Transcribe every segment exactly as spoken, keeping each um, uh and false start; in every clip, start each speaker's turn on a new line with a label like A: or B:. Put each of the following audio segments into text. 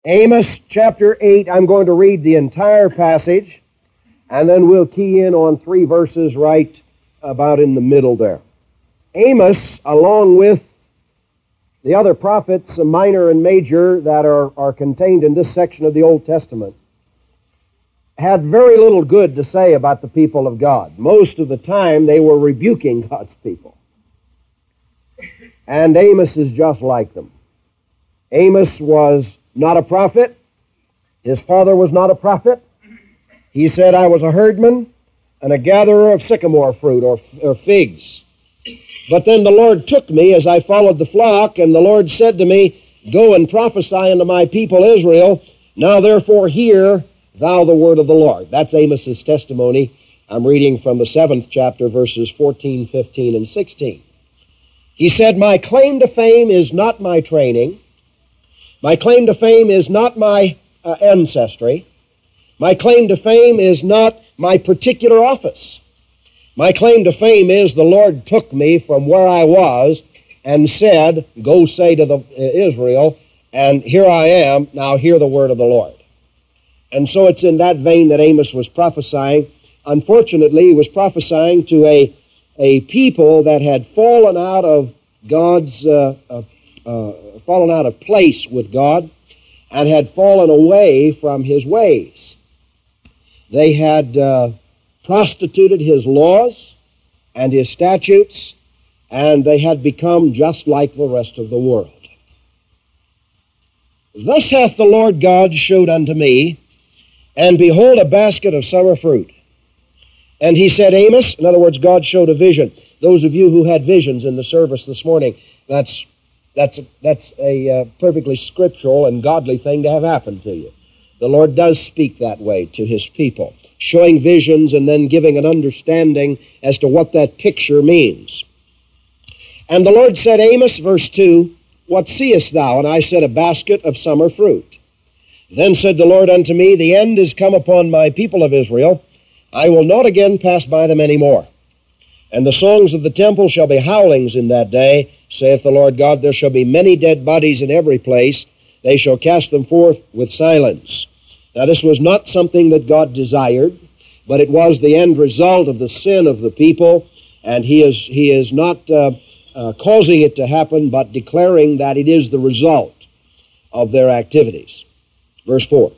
A: Amos chapter eight, I'm going to read the entire passage, and then we'll key in on three verses right about in the middle there. Amos, along with the other prophets, minor and major, that are, are contained in this section of the Old Testament, had very little good to say about the people of God. Most of the time, they were rebuking God's people. And Amos is just like them. Amos was not a prophet. His father was not a prophet. He said, I was a herdman and a gatherer of sycamore fruit or, or figs. But then the Lord took me as I followed the flock, and the Lord said to me, Go and prophesy unto my people Israel. Now therefore hear thou the word of the Lord. That's Amos's testimony. I'm reading from the seventh chapter, verses fourteen, fifteen, and sixteen. He said, My claim to fame is not my training. My claim to fame is not my uh, ancestry. My claim to fame is not my particular office. My claim to fame is the Lord took me from where I was and said, Go say to the, uh, Israel, and here I am, now hear the word of the Lord. And so it's in that vein that Amos was prophesying. Unfortunately, he was prophesying to a, a people that had fallen out of God's uh, uh, Uh, fallen out of place with God and had fallen away from His ways. They had uh, prostituted His laws and His statutes, and they had become just like the rest of the world. Thus hath the Lord God showed unto me, and behold, a basket of summer fruit. And he said, Amos, in other words, God showed a vision. Those of you who had visions in the service this morning, that's That's a, that's a uh, perfectly scriptural and godly thing to have happen to you. The Lord does speak that way to His people, showing visions and then giving an understanding as to what that picture means. And the Lord said, Amos, verse two, What seest thou? And I said, A basket of summer fruit. Then said the Lord unto me, The end is come upon my people of Israel. I will not again pass by them any more. And the songs of the temple shall be howlings in that day, saith the Lord God. There shall be many dead bodies in every place. They shall cast them forth with silence. Now this was not something that God desired, but it was the end result of the sin of the people, and He is, he is not uh, uh, causing it to happen, but declaring that it is the result of their activities. Verse four.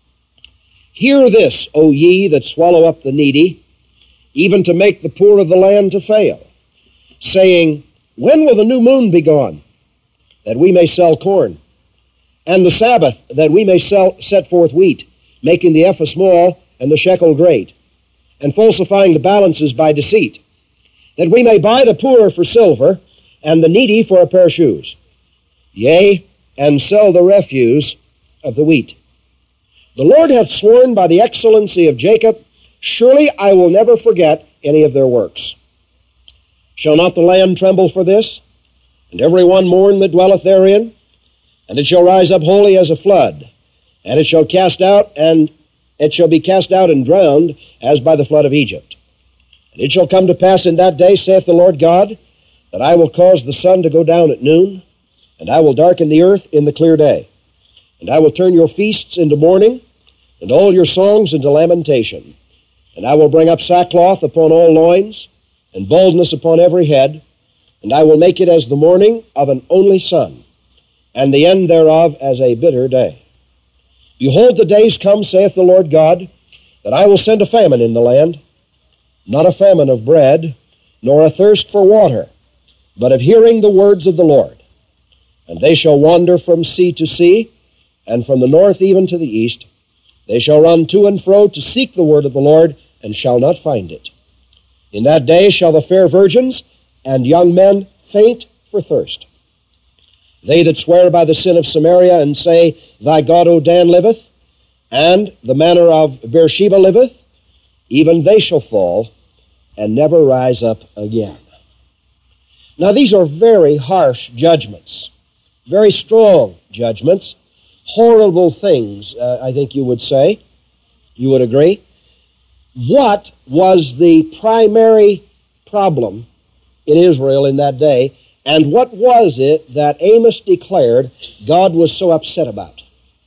A: Hear this, O ye that swallow up the needy, even to make the poor of the land to fail, saying, When will the new moon be gone, that we may sell corn, and the Sabbath, that we may sell, set forth wheat, making the ephah small and the shekel great, and falsifying the balances by deceit, that we may buy the poor for silver, and the needy for a pair of shoes, yea, and sell the refuse of the wheat. The Lord hath sworn by the excellency of Jacob, Surely I will never forget any of their works. Shall not the land tremble for this, and every one mourn that dwelleth therein? And it shall rise up wholly as a flood, and it shall cast out, and it shall be cast out and drowned, as by the flood of Egypt. And it shall come to pass in that day, saith the Lord God, that I will cause the sun to go down at noon, and I will darken the earth in the clear day. And I will turn your feasts into mourning, and all your songs into lamentation. And I will bring up sackcloth upon all loins, and baldness upon every head, and I will make it as the morning of an only son, and the end thereof as a bitter day. Behold, the days come, saith the Lord God, that I will send a famine in the land, not a famine of bread, nor a thirst for water, but of hearing the words of the Lord. And they shall wander from sea to sea, and from the north even to the east. They shall run to and fro to seek the word of the Lord, and shall not find it. In that day shall the fair virgins and young men faint for thirst. They that swear by the sin of Samaria, and say, Thy God, O Dan, liveth, and the manor of Beersheba liveth, even they shall fall, and never rise up again. Now these are very harsh judgments, very strong judgments, horrible things, uh, I think you would say. You would agree? What was the primary problem in Israel in that day, and what was it that Amos declared God was so upset about?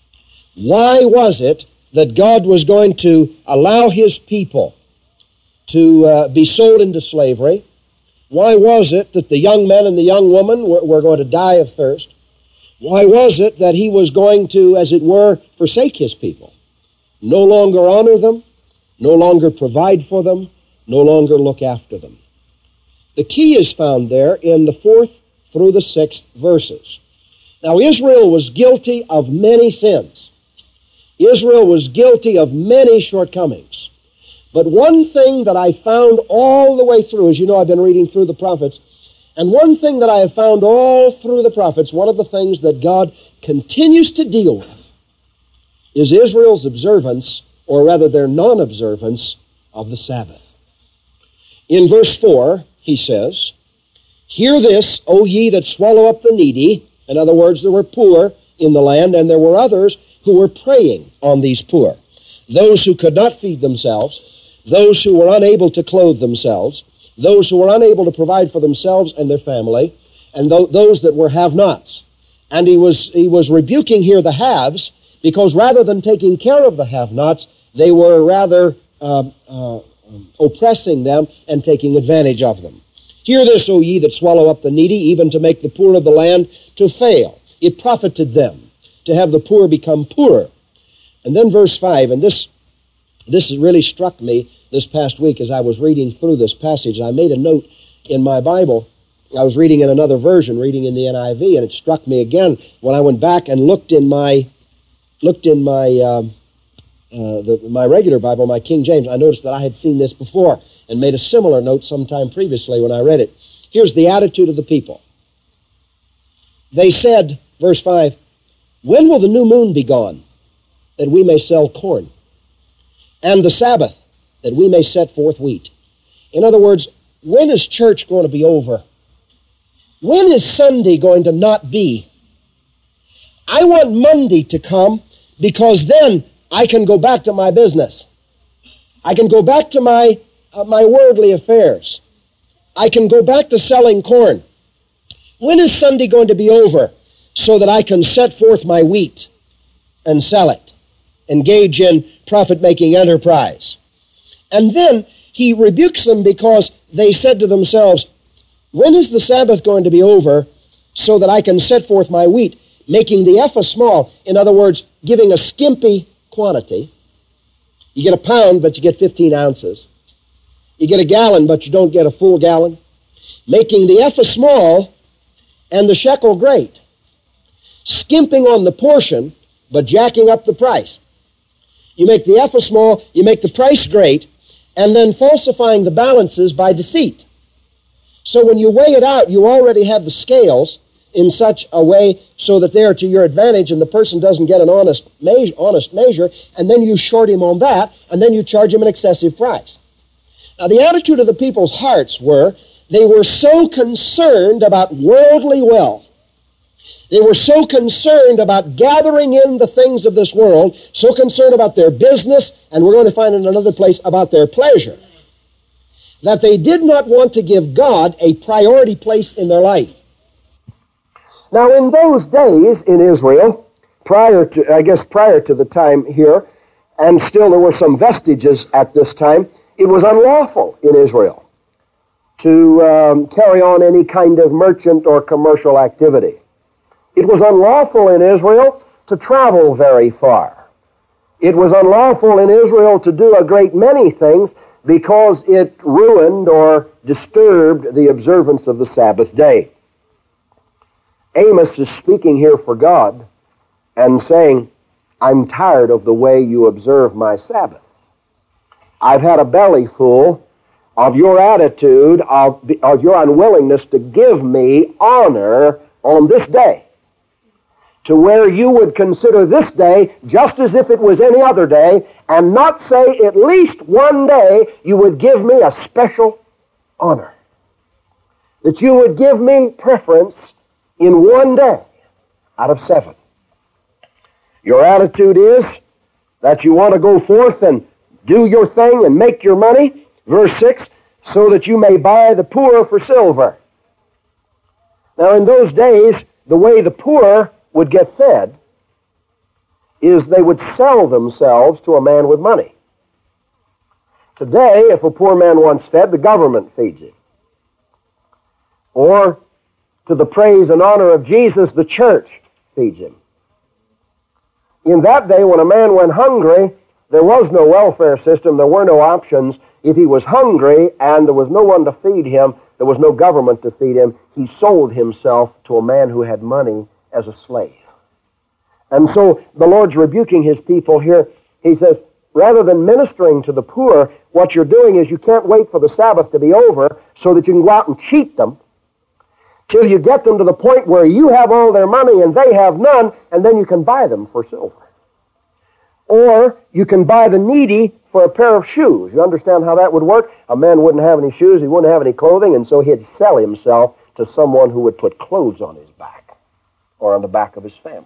A: Why was it that God was going to allow his people to uh, be sold into slavery? Why was it that the young men and the young woman were, were going to die of thirst? Why was it that he was going to, as it were, forsake his people? No longer honor them, no longer provide for them, no longer look after them. The key is found there in the fourth through the sixth verses. Now, Israel was guilty of many sins. Israel was guilty of many shortcomings. But one thing that I found all the way through, as you know, I've been reading through the prophets, and one thing that I have found all through the prophets, one of the things that God continues to deal with, is Israel's observance, or rather their non-observance, of the Sabbath. In verse four, he says, "Hear this, O ye that swallow up the needy." In other words, there were poor in the land, and there were others who were preying on these poor. Those who could not feed themselves, those who were unable to clothe themselves, those who were unable to provide for themselves and their family, and th- those that were have-nots. And he was, he was rebuking here the haves, because rather than taking care of the have-nots, they were rather uh, uh, oppressing them and taking advantage of them. "Hear this, O ye that swallow up the needy, even to make the poor of the land to fail. It profited them to have the poor become poorer." And then verse five, and this, this really struck me this past week as I was reading through this passage. I made a note in my Bible. I was reading in another version, reading in the N I V, and it struck me again when I went back and looked in my looked in my um, uh, the, my regular Bible, my King James. I noticed that I had seen this before and made a similar note sometime previously when I read it. Here's the attitude of the people. They said, verse five, "When will the new moon be gone, that we may sell corn? And the Sabbath, that we may set forth wheat?" In other words, when is church going to be over? When is Sunday going to not be? I want Monday to come, because then I can go back to my business. I can go back to my, uh, my worldly affairs. I can go back to selling corn. When is Sunday going to be over so that I can set forth my wheat and sell it, engage in profit-making enterprise? And then he rebukes them because they said to themselves, "When is the Sabbath going to be over so that I can set forth my wheat?" Making the ephah small, in other words, giving a skimpy quantity. You get a pound, but you get fifteen ounces. You get a gallon, but you don't get a full gallon. Making the ephah small and the shekel great. Skimping on the portion, but jacking up the price. You make the ephah small, you make the price great, and then falsifying the balances by deceit. So when you weigh it out, you already have the scales in such a way so that they are to your advantage and the person doesn't get an honest measure, honest measure, and then you short him on that, and then you charge him an excessive price. Now, the attitude of the people's hearts were, they were so concerned about worldly wealth. They were so concerned about gathering in the things of this world, so concerned about their business, and we're going to find in another place about their pleasure, that they did not want to give God a priority place in their life. Now, in those days in Israel, prior to, I guess prior to the time here, and still there were some vestiges at this time, it was unlawful in Israel to um, carry on any kind of merchant or commercial activity. It was unlawful in Israel to travel very far. It was unlawful in Israel to do a great many things because it ruined or disturbed the observance of the Sabbath day. Amos is speaking here for God and saying, "I'm tired of the way you observe my Sabbath. I've had a belly full of your attitude, of, of your unwillingness to give me honor on this day, to where you would consider this day just as if it was any other day, and not say at least one day you would give me a special honor, that you would give me preference in one day out of seven. Your attitude is that you want to go forth and do your thing and make your money, verse six, so that you may buy the poor for silver." Now, in those days, the way the poor would get fed is they would sell themselves to a man with money. Today, if a poor man wants fed, the government feeds him. Or, to the praise and honor of Jesus, the church feeds him. In that day, when a man went hungry, there was no welfare system, there were no options. If he was hungry and there was no one to feed him, there was no government to feed him, he sold himself to a man who had money as a slave. And so the Lord's rebuking his people here. He says, rather than ministering to the poor, what you're doing is you can't wait for the Sabbath to be over so that you can go out and cheat them till you get them to the point where you have all their money and they have none, and then you can buy them for silver. Or you can buy the needy for a pair of shoes. You understand how that would work? A man wouldn't have any shoes, he wouldn't have any clothing, and so he'd sell himself to someone who would put clothes on his back or on the back of his family.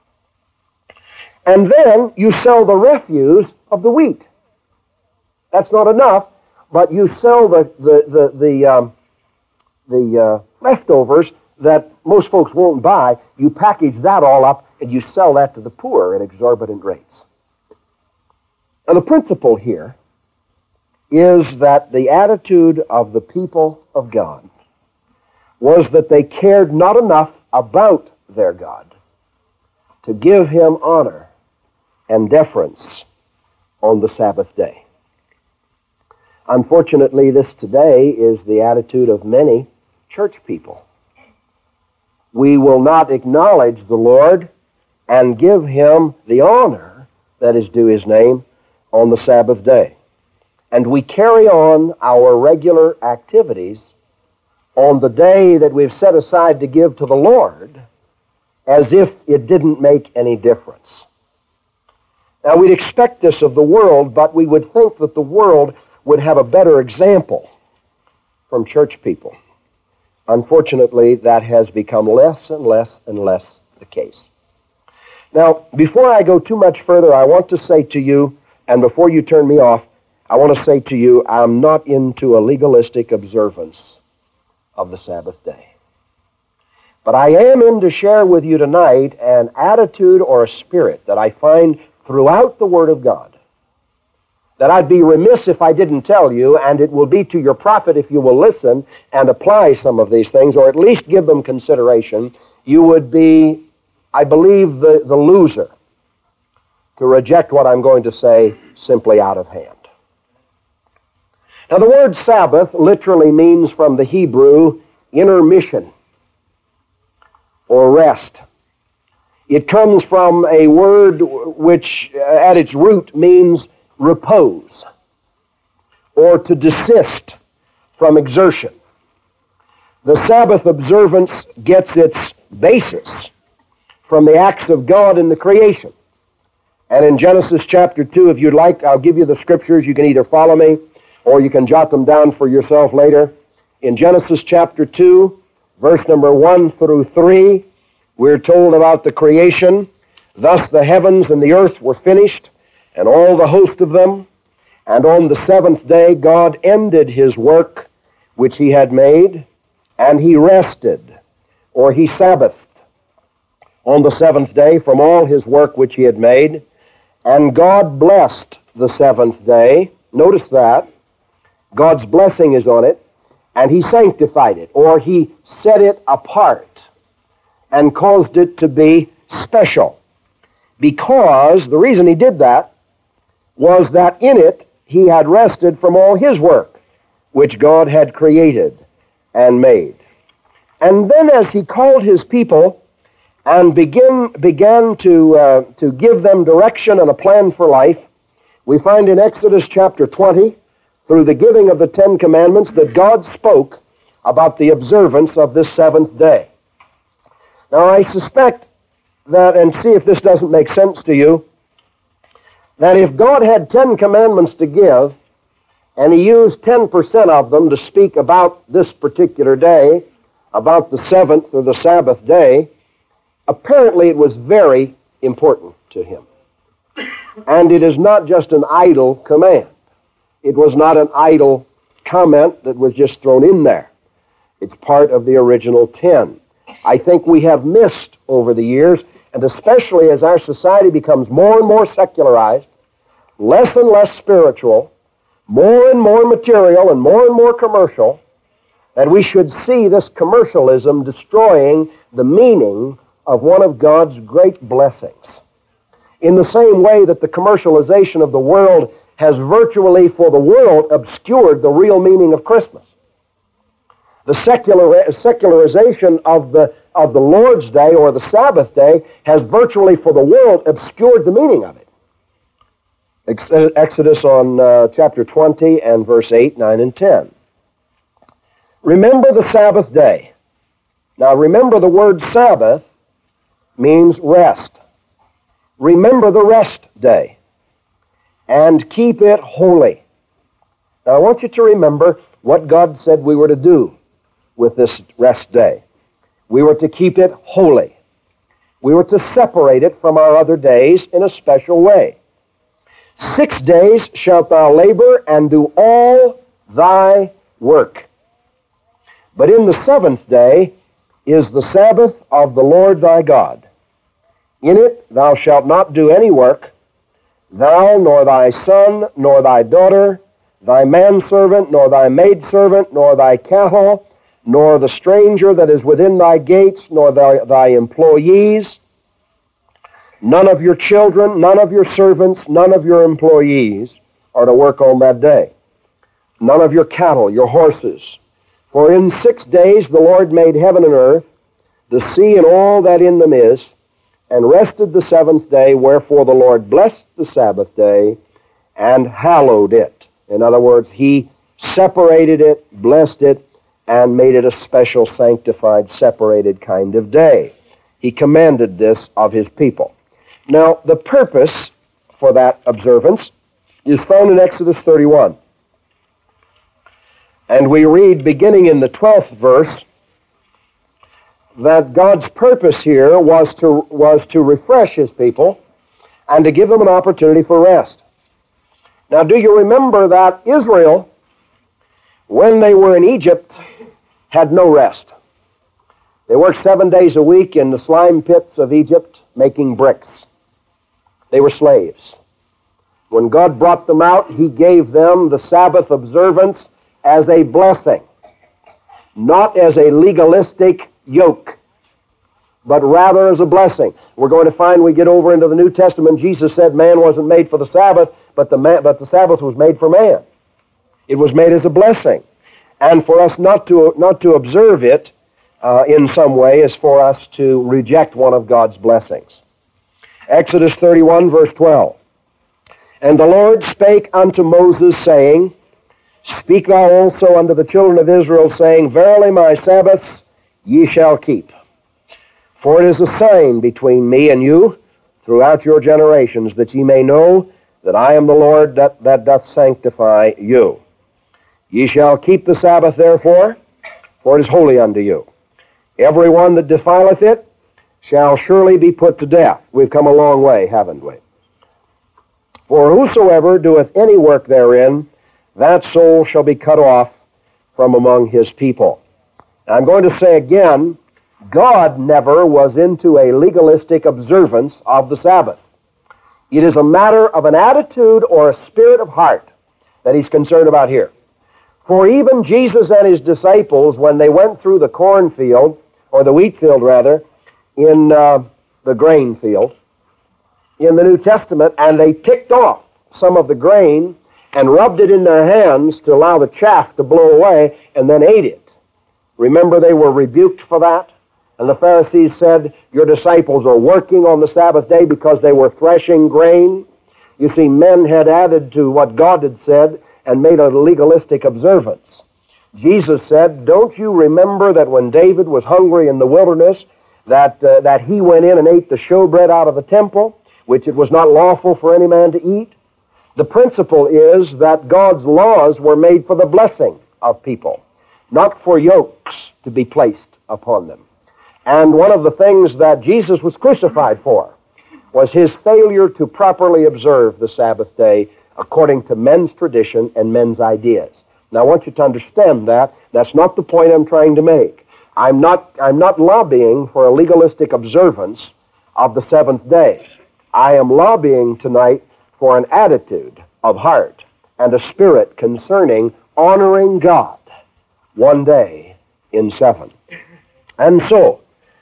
A: And then you sell the refuse of the wheat. That's not enough, but you sell the the the the, um, the uh, leftovers that most folks won't buy. You package that all up and you sell that to the poor at exorbitant rates. Now the principle here is that the attitude of the people of God was that they cared not enough about their God to give him honor and deference on the Sabbath day. Unfortunately, this today is the attitude of many church people. We will not acknowledge the Lord and give him the honor that is due his name on the Sabbath day. And we carry on our regular activities on the day that we've set aside to give to the Lord as if it didn't make any difference. Now, we'd expect this of the world, but we would think that the world would have a better example from church people. Unfortunately, that has become less and less and less the case. Now, before I go too much further, I want to say to you, and before you turn me off, I want to say to you, I'm not into a legalistic observance of the Sabbath day. But I am in to share with you tonight an attitude or a spirit that I find throughout the Word of God, that I'd be remiss if I didn't tell you, and it will be to your profit if you will listen and apply some of these things, or at least give them consideration. You would be, I believe, the, the loser to reject what I'm going to say simply out of hand. Now, the word Sabbath literally means from the Hebrew intermission or rest. It comes from a word which uh, at its root means repose or to desist from exertion. The Sabbath observance gets its basis from the acts of God in the creation. And in Genesis chapter two, if you'd like, I'll give you the scriptures. You can either follow me or you can jot them down for yourself later. In Genesis chapter two, verse number one through three, we're told about the creation. Thus the heavens and the earth were finished, and all the host of them. And on the seventh day God ended his work which he had made, and he rested, or he Sabbathed, on the seventh day from all his work which he had made. And God blessed the seventh day. Notice that. God's blessing is on it. And he sanctified it, or he set it apart and caused it to be special. Because the reason he did that was that in it he had rested from all his work, which God had created and made. And then as he called his people and begin, began to, uh, to give them direction and a plan for life, we find in Exodus chapter twenty, through the giving of the Ten Commandments, that God spoke about the observance of this seventh day. Now, I suspect that, and see if this doesn't make sense to you, that if God had ten commandments to give, and he used ten percent of them to speak about this particular day, about the seventh or the Sabbath day, apparently it was very important to him. And it is not just an idle command. It was not an idle comment that was just thrown in there. It's part of the original ten. I think we have missed over the years, And especially as our society becomes more and more secularized, less and less spiritual, more and more material and more and more commercial, that we should see this commercialism destroying the meaning of one of God's great blessings. In the same way that the commercialization of the world has virtually for the world obscured the real meaning of Christmas. The secular, secularization of the, of the Lord's Day or the Sabbath day has virtually for the world obscured the meaning of it. Exodus on uh, chapter twenty and verse eight, nine, and ten. Remember the Sabbath day. Now remember, the word Sabbath means rest. Remember the rest day and keep it holy. Now I want you to remember what God said we were to do with this rest day. We were to keep it holy. We were to separate it from our other days in a special way. Six days shalt thou labor and do all thy work. But in the seventh day is the Sabbath of the Lord thy God. In it thou shalt not do any work, thou, nor thy son, nor thy daughter, thy manservant, nor thy maidservant, nor thy cattle, nor the stranger that is within thy gates, nor thy, thy employees, none of your children, none of your servants, none of your employees are to work on that day. None of your cattle, your horses. For in six days the Lord made heaven and earth, the sea and all that in them is, and rested the seventh day, wherefore the Lord blessed the Sabbath day and hallowed it. In other words, he separated it, blessed it, and made it a special, sanctified, separated kind of day. He commanded this of his people. Now, the purpose for that observance is found in Exodus thirty-one. And we read, beginning in the twelfth verse, that God's purpose here was to, was to refresh his people and to give them an opportunity for rest. Now, do you remember that Israel, when they were in Egypt, had no rest? They worked seven days a week in the slime pits of Egypt making bricks. They were slaves. When God brought them out, he gave them the Sabbath observance as a blessing, not as a legalistic yoke, but rather as a blessing. We're going to find, we get over into the New Testament, Jesus said man wasn't made for the Sabbath, but the, man, but the Sabbath was made for man. It was made as a blessing. And for us not to, not to observe it uh, in some way is for us to reject one of God's blessings. Exodus thirty-one, verse twelve. And the Lord spake unto Moses, saying, Speak thou also unto the children of Israel, saying, Verily my Sabbaths ye shall keep. For it is a sign between me and you throughout your generations, that ye may know that I am the Lord that, that doth sanctify you. Ye shall keep the Sabbath therefore, for it is holy unto you. Every one that defileth it shall surely be put to death. We've come a long way, haven't we? For whosoever doeth any work therein, that soul shall be cut off from among his people. Now, I'm going to say again, God never was into a legalistic observance of the Sabbath. It is a matter of an attitude or a spirit of heart that he's concerned about here. For even Jesus and his disciples, when they went through the cornfield, or the wheat field rather, in uh, the grain field, in the New Testament, and they picked off some of the grain and rubbed it in their hands to allow the chaff to blow away, and then ate it. Remember, they were rebuked for that? And the Pharisees said, your disciples are working on the Sabbath day because they were threshing grain. You see, men had added to what God had said and made a legalistic observance. Jesus said, don't you remember that when David was hungry in the wilderness, that, uh, that he went in and ate the showbread out of the temple, which it was not lawful for any man to eat? The principle is that God's laws were made for the blessing of people, not for yokes to be placed upon them. And one of the things that Jesus was crucified for was his failure to properly observe the Sabbath day according to men's tradition and men's ideas. Now, I want you to understand that. That's not the point I'm trying to make. I'm not, I'm not lobbying for a legalistic observance of the seventh day. I am lobbying tonight for an attitude of heart and a spirit concerning honoring God one day in seven. And so,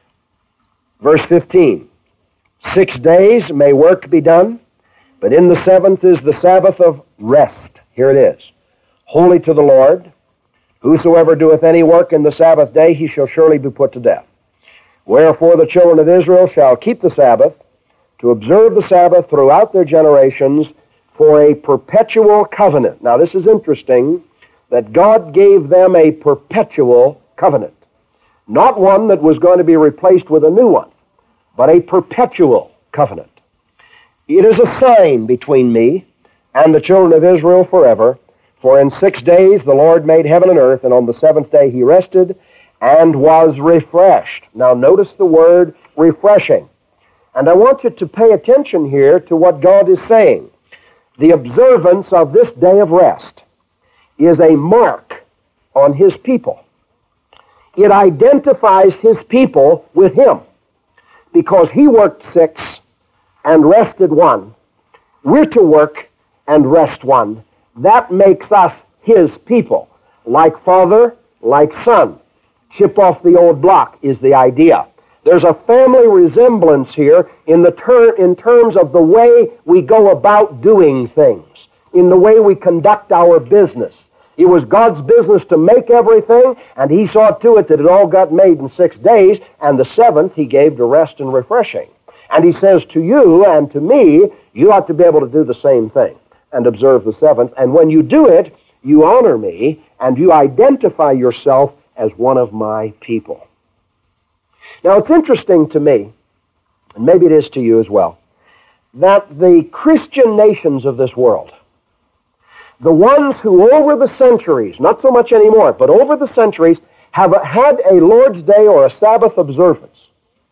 A: verse fifteen, six days may work be done, but in the seventh is the Sabbath of rest. Here it is. Holy to the Lord. Whosoever doeth any work in the Sabbath day, he shall surely be put to death. Wherefore the children of Israel shall keep the Sabbath, to observe the Sabbath throughout their generations for a perpetual covenant. Now this is interesting, that God gave them a perpetual covenant. Not one that was going to be replaced with a new one, but a perpetual covenant. It is a sign between me and the children of Israel forever. For in six days the Lord made heaven and earth, and on the seventh day he rested and was refreshed. Now notice the word refreshing. And I want you to pay attention here to what God is saying. The observance of this day of rest is a mark on his people. It identifies his people with him, because he worked six and rested one. We're to work and rest one. That makes us his people. Like father, like son. Chip off the old block is the idea. There's a family resemblance here in, the ter- in terms of the way we go about doing things, in the way we conduct our business. It was God's business to make everything, and he saw to it that it all got made in six days, and the seventh he gave to rest and refreshing. And he says to you and to me, you ought to be able to do the same thing and observe the seventh. And when you do it, you honor me, and you identify yourself as one of my people. Now, it's interesting to me, and maybe it is to you as well, that the Christian nations of this world, the ones who over the centuries, not so much anymore, but over the centuries, have had a Lord's Day or a Sabbath observance,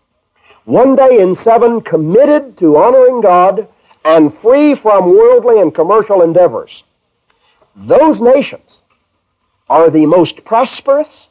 A: one day in seven committed to honoring God and free from worldly and commercial endeavors. Those nations are the most prosperous,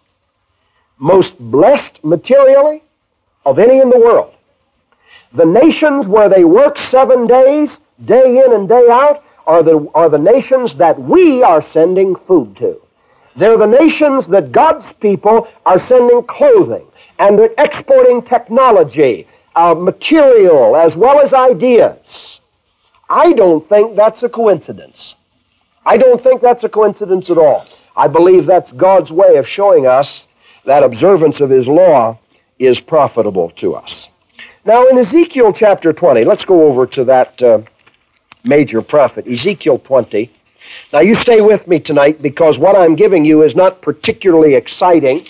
A: most blessed materially of any in the world. The nations where they work seven days, day in and day out, are the, are the nations that we are sending food to. They're the nations that God's people are sending clothing and they're exporting technology, uh, material, as well as ideas. I don't think that's a coincidence. I don't think that's a coincidence at all. I believe that's God's way of showing us that observance of his law is profitable to us. Now in Ezekiel chapter twenty, let's go over to that uh, major prophet, Ezekiel twenty. Now you stay with me tonight, because what I'm giving you is not particularly exciting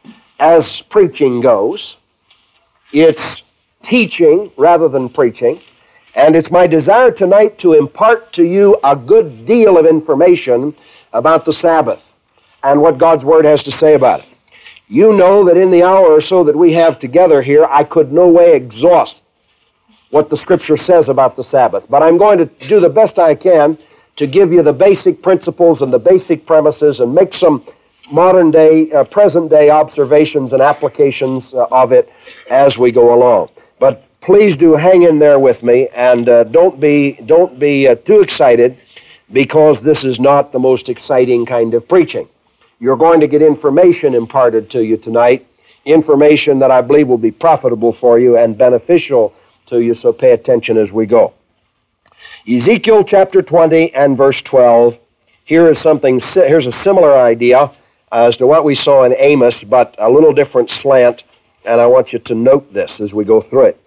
A: as preaching goes. It's teaching rather than preaching. And it's my desire tonight to impart to you a good deal of information about the Sabbath and what God's Word has to say about it. You know that in the hour or so that we have together here, I could no way exhaust what the Scripture says about the Sabbath. But I'm going to do the best I can to give you the basic principles and the basic premises and make some modern day, uh, present day observations and applications uh, of it as we go along. But please do hang in there with me, and uh, don't be, don't be uh, too excited, because this is not the most exciting kind of preaching. You're going to get information imparted to you tonight, information that I believe will be profitable for you and beneficial to you, so pay attention as we go. Ezekiel chapter twenty and verse twelve. Here is something, here's a similar idea as to what we saw in Amos, but a little different slant, and I want you to note this as we go through it.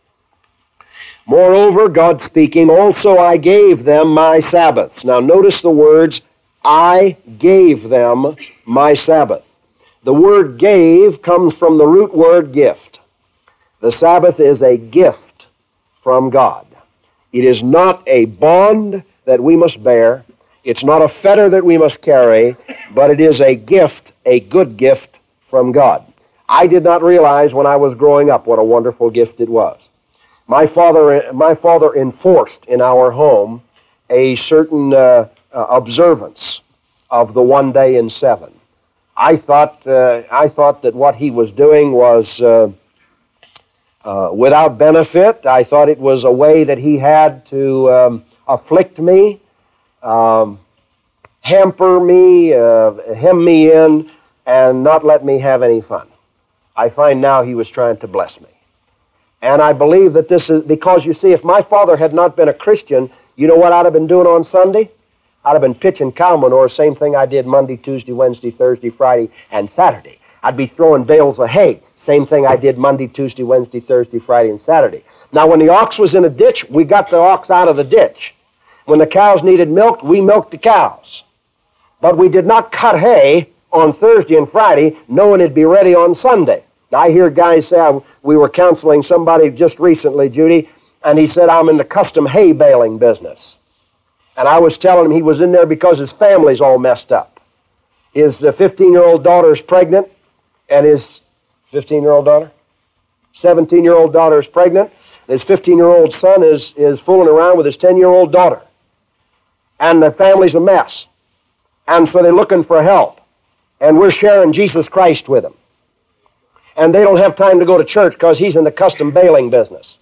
A: Moreover, God speaking, also I gave them my Sabbaths. Now notice the words, I gave them my Sabbath. The word gave comes from the root word gift. The Sabbath is a gift from God. It is not a bond that we must bear. It's not a fetter that we must carry, but it is a gift, a good gift from God. I did not realize when I was growing up what a wonderful gift it was. My father, my father enforced in our home a certain uh, uh, observance of the one day in seven. I thought, uh, I thought that what he was doing was uh, uh, without benefit. I thought it was a way that he had to um, afflict me, um, hamper me, uh, hem me in, and not let me have any fun. I find now he was trying to bless me. And I believe that this is because, you see, if my father had not been a Christian, you know what I'd have been doing on Sunday? I'd have been pitching cow manure, same thing I did Monday, Tuesday, Wednesday, Thursday, Friday, and Saturday. I'd be throwing bales of hay, same thing I did Monday, Tuesday, Wednesday, Thursday, Friday, and Saturday. Now, when the ox was in a ditch, we got the ox out of the ditch. When the cows needed milk, we milked the cows. But we did not cut hay on Thursday and Friday, knowing it'd be ready on Sunday. Now, I hear guys say, I, we were counseling somebody just recently, Judy, and he said, I'm in the custom hay baling business. And I was telling him he was in there because his family's all messed up. His fifteen-year-old daughter is pregnant, and his fifteen-year-old daughter? seventeen-year-old daughter is pregnant. His fifteen-year-old son is, is fooling around with his ten-year-old daughter. And the family's a mess. And so they're looking for help. And we're sharing Jesus Christ with them. And they don't have time to go to church because he's in the custom baling business.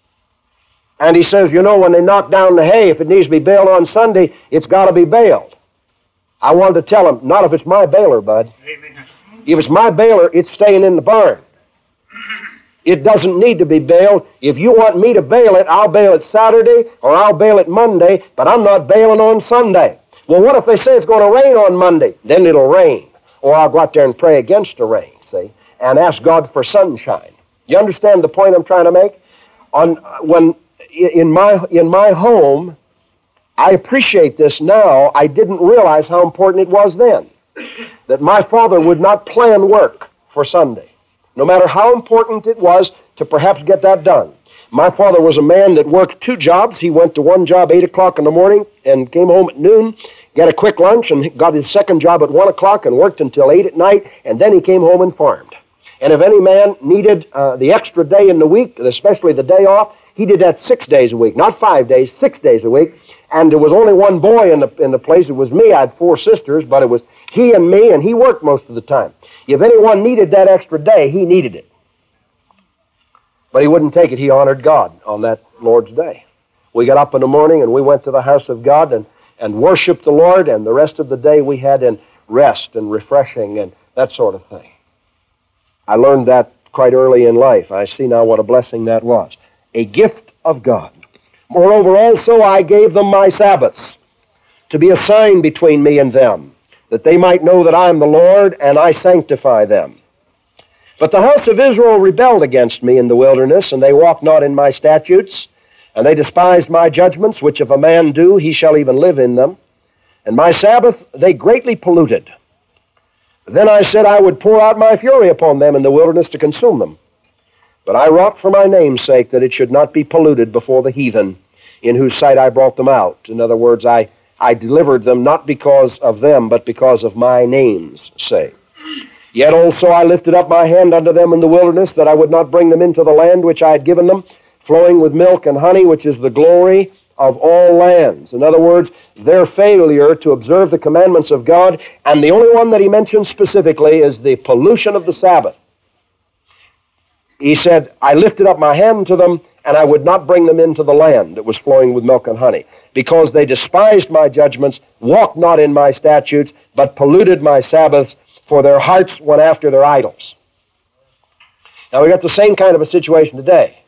A: And he says, you know, when they knock down the hay, if it needs to be baled on Sunday, it's got to be baled. I wanted to tell him, not if it's my baler, bud. Amen. If it's my baler, it's staying in the barn. It doesn't need to be baled. If you want me to bale it, I'll bale it Saturday or I'll bale it Monday, but I'm not baling on Sunday. Well, what if they say it's going to rain on Monday? Then it'll rain. Or I'll go out there and pray against the rain, see, and ask God for sunshine. You understand the point I'm trying to make? On when in my in my home, I appreciate this now. I didn't realize how important it was then. That my father would not plan work for Sunday, no matter how important it was to perhaps get that done. My father was a man that worked two jobs. He went to one job eight o'clock in the morning and came home at noon, got a quick lunch, and got his second job at one o'clock and worked until eight at night, and then he came home and farmed. And if any man needed uh, the extra day in the week, especially the day off, he did that six days a week, not five days, six days a week. And there was only one boy in the, in the place. It was me. I had four sisters, but it was he and me, and he worked most of the time. If anyone needed that extra day, he needed it. But he wouldn't take it. He honored God on that Lord's day. We got up in the morning, and we went to the house of God and, and worshiped the Lord, and the rest of the day we had in rest and refreshing and that sort of thing. I learned that quite early in life. I see now what a blessing that was. A gift of God. Moreover, also I gave them my Sabbaths to be a sign between me and them, that they might know that I am the Lord, and I sanctify them. But the house of Israel rebelled against me in the wilderness, and they walked not in my statutes, and they despised my judgments, which if a man do, he shall even live in them. And my Sabbath they greatly polluted. Then I said I would pour out my fury upon them in the wilderness to consume them. But I wrought for my name's sake that it should not be polluted before the heathen, in whose sight I brought them out. In other words, I, I delivered them not because of them, but because of my name's sake. Yet also I lifted up my hand unto them in the wilderness, that I would not bring them into the land which I had given them, flowing with milk and honey, which is the glory of all lands. In other words, their failure to observe the commandments of God, and the only one that he mentions specifically is the pollution of the Sabbath. He said, I lifted up my hand to them, and I would not bring them into the land that was flowing with milk and honey, because they despised my judgments, walked not in my statutes, but polluted my Sabbaths, for their hearts went after their idols. Now we got the same kind of a situation today.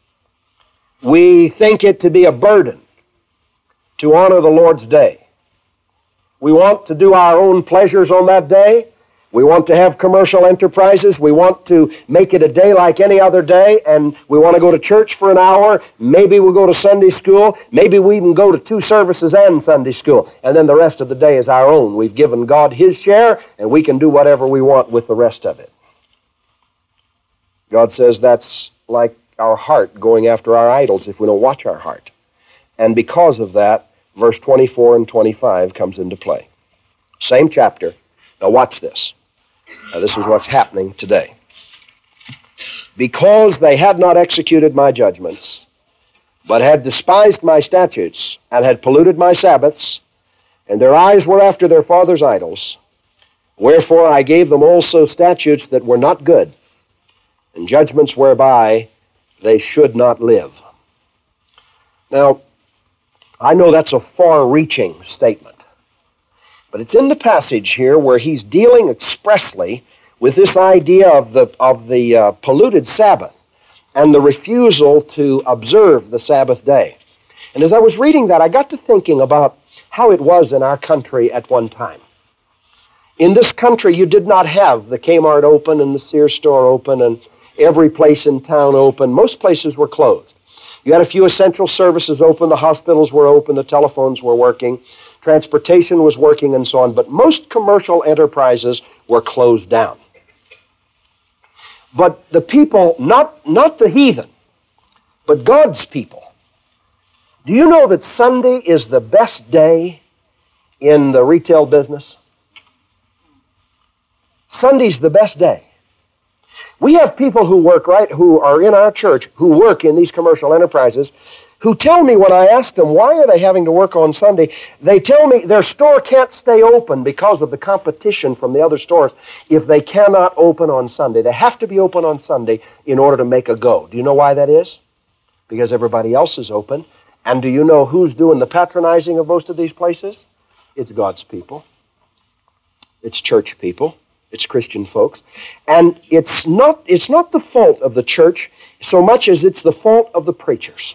A: We think it to be a burden to honor the Lord's day. We want to do our own pleasures on that day. We want to have commercial enterprises. We want to make it a day like any other day, and we want to go to church for an hour. Maybe we'll go to Sunday school. Maybe we even go to two services and Sunday school, and then the rest of the day is our own. We've given God His share, and we can do whatever we want with the rest of it. God says that's like our heart going after our idols if we don't watch our heart. And because of that, verse twenty-four and twenty-five comes into play. Same chapter. Now watch this. Now this is what's happening today. Because they had not executed my judgments, but had despised my statutes, and had polluted my Sabbaths, and their eyes were after their fathers' idols, wherefore I gave them also statutes that were not good, and judgments whereby they should not live. Now, I know that's a far-reaching statement, but it's in the passage here where he's dealing expressly with this idea of the, of the uh, polluted Sabbath and the refusal to observe the Sabbath day. And as I was reading that, I got to thinking about how it was in our country at one time. In this country, you did not have the Kmart open and the Sears store open and every place in town open. Most places were closed. You had a few essential services open, the hospitals were open, the telephones were working, transportation was working, and so on, but most commercial enterprises were closed down. But the people, not, not the heathen, but God's people, do you know that Sunday is the best day in the retail business? Sunday's the best day. We have people who work, right, who are in our church, who work in these commercial enterprises, who tell me when I ask them, why are they having to work on Sunday? They tell me their store can't stay open because of the competition from the other stores if they cannot open on Sunday. They have to be open on Sunday in order to make a go. Do you know why that is? Because everybody else is open. And do you know who's doing the patronizing of most of these places? It's God's people. It's church people. It's Christian folks. And it's not, it's not the fault of the church so much as it's the fault of the preachers.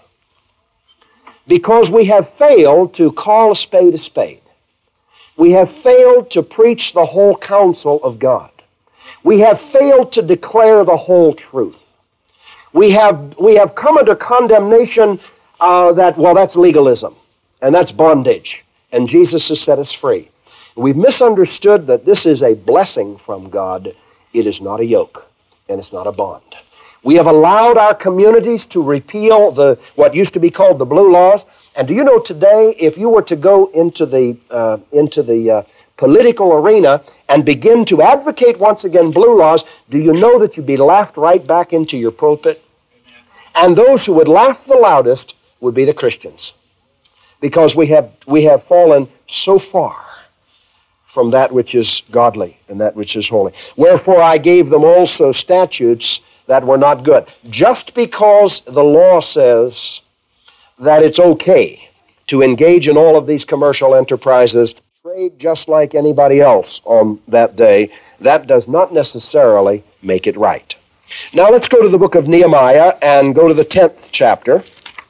A: Because we have failed to call a spade a spade. We have failed to preach the whole counsel of God. We have failed to declare the whole truth. We have, we have come into condemnation uh, that, well, that's legalism, and that's bondage, and Jesus has set us free. We've misunderstood that this is a blessing from God. It is not a yoke, and it's not a bond. We have allowed our communities to repeal the what used to be called the blue laws. And do you know today, if you were to go into the uh, into the uh, political arena and begin to advocate once again blue laws, do you know that you'd be laughed right back into your pulpit? Amen. And those who would laugh the loudest would be the Christians, because we have we have fallen so far from that which is godly and that which is holy. Wherefore I gave them also statutes that were not good. Just because the law says that it's okay to engage in all of these commercial enterprises, trade just like anybody else on that day, that does not necessarily make it right. Now let's go to the book of Nehemiah and go to the tenth chapter.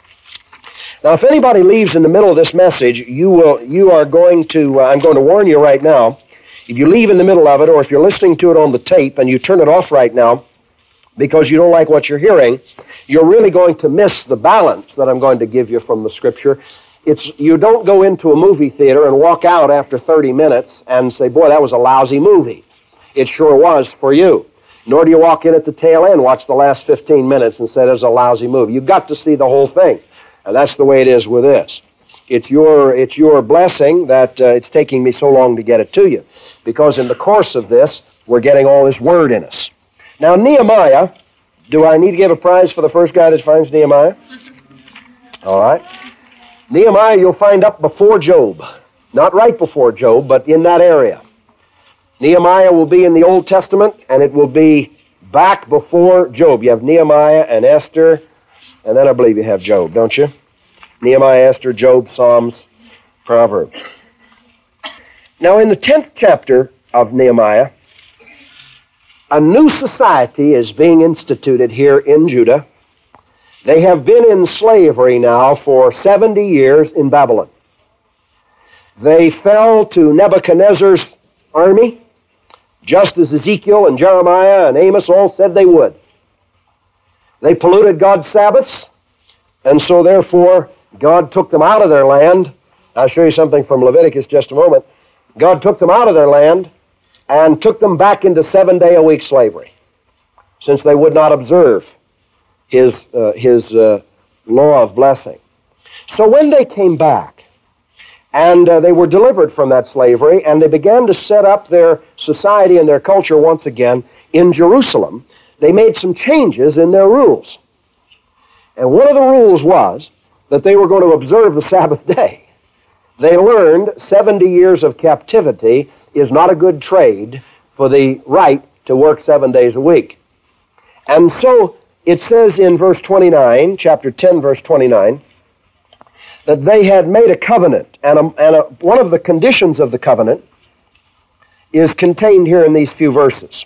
A: Now, if anybody leaves in the middle of this message, you will, you are going to, uh, I'm going to warn you right now, if you leave in the middle of it, or if you're listening to it on the tape and you turn it off right now because you don't like what you're hearing, you're really going to miss the balance that I'm going to give you from the Scripture. It's, you don't go into a movie theater and walk out after thirty minutes and say, boy, that was a lousy movie. It sure was for you. Nor do you walk in at the tail end, watch the last fifteen minutes and say it was a lousy movie. You've got to see the whole thing. And that's the way it is with this. It's your, it's your blessing that uh, it's taking me so long to get it to you. Because in the course of this, we're getting all this word in us. Now, Nehemiah, do I need to give a prize for the first guy that finds Nehemiah? All right. Nehemiah you'll find up before Job. Not right before Job, but in that area. Nehemiah will be in the Old Testament, and it will be back before Job. You have Nehemiah and Esther, and then I believe you have Job, don't you? Nehemiah, Esther, Job, Psalms, Proverbs. Now in the tenth chapter of Nehemiah, a new society is being instituted here in Judah. They have been in slavery now for seventy years in Babylon. They fell to Nebuchadnezzar's army, just as Ezekiel and Jeremiah and Amos all said they would. They polluted God's Sabbaths, and so therefore God took them out of their land. I'll show you something from Leviticus just a moment. God took them out of their land and took them back into seven-day-a-week slavery, since they would not observe his, uh, his uh, law of blessing. So when they came back, and uh, they were delivered from that slavery, and they began to set up their society and their culture once again in Jerusalem, they made some changes in their rules. And one of the rules was that they were going to observe the Sabbath day. They learned seventy years of captivity is not a good trade for the right to work seven days a week. And so it says in verse twenty-nine, chapter ten, verse twenty-nine, that they had made a covenant, and, a, and a, one of the conditions of the covenant is contained here in these few verses.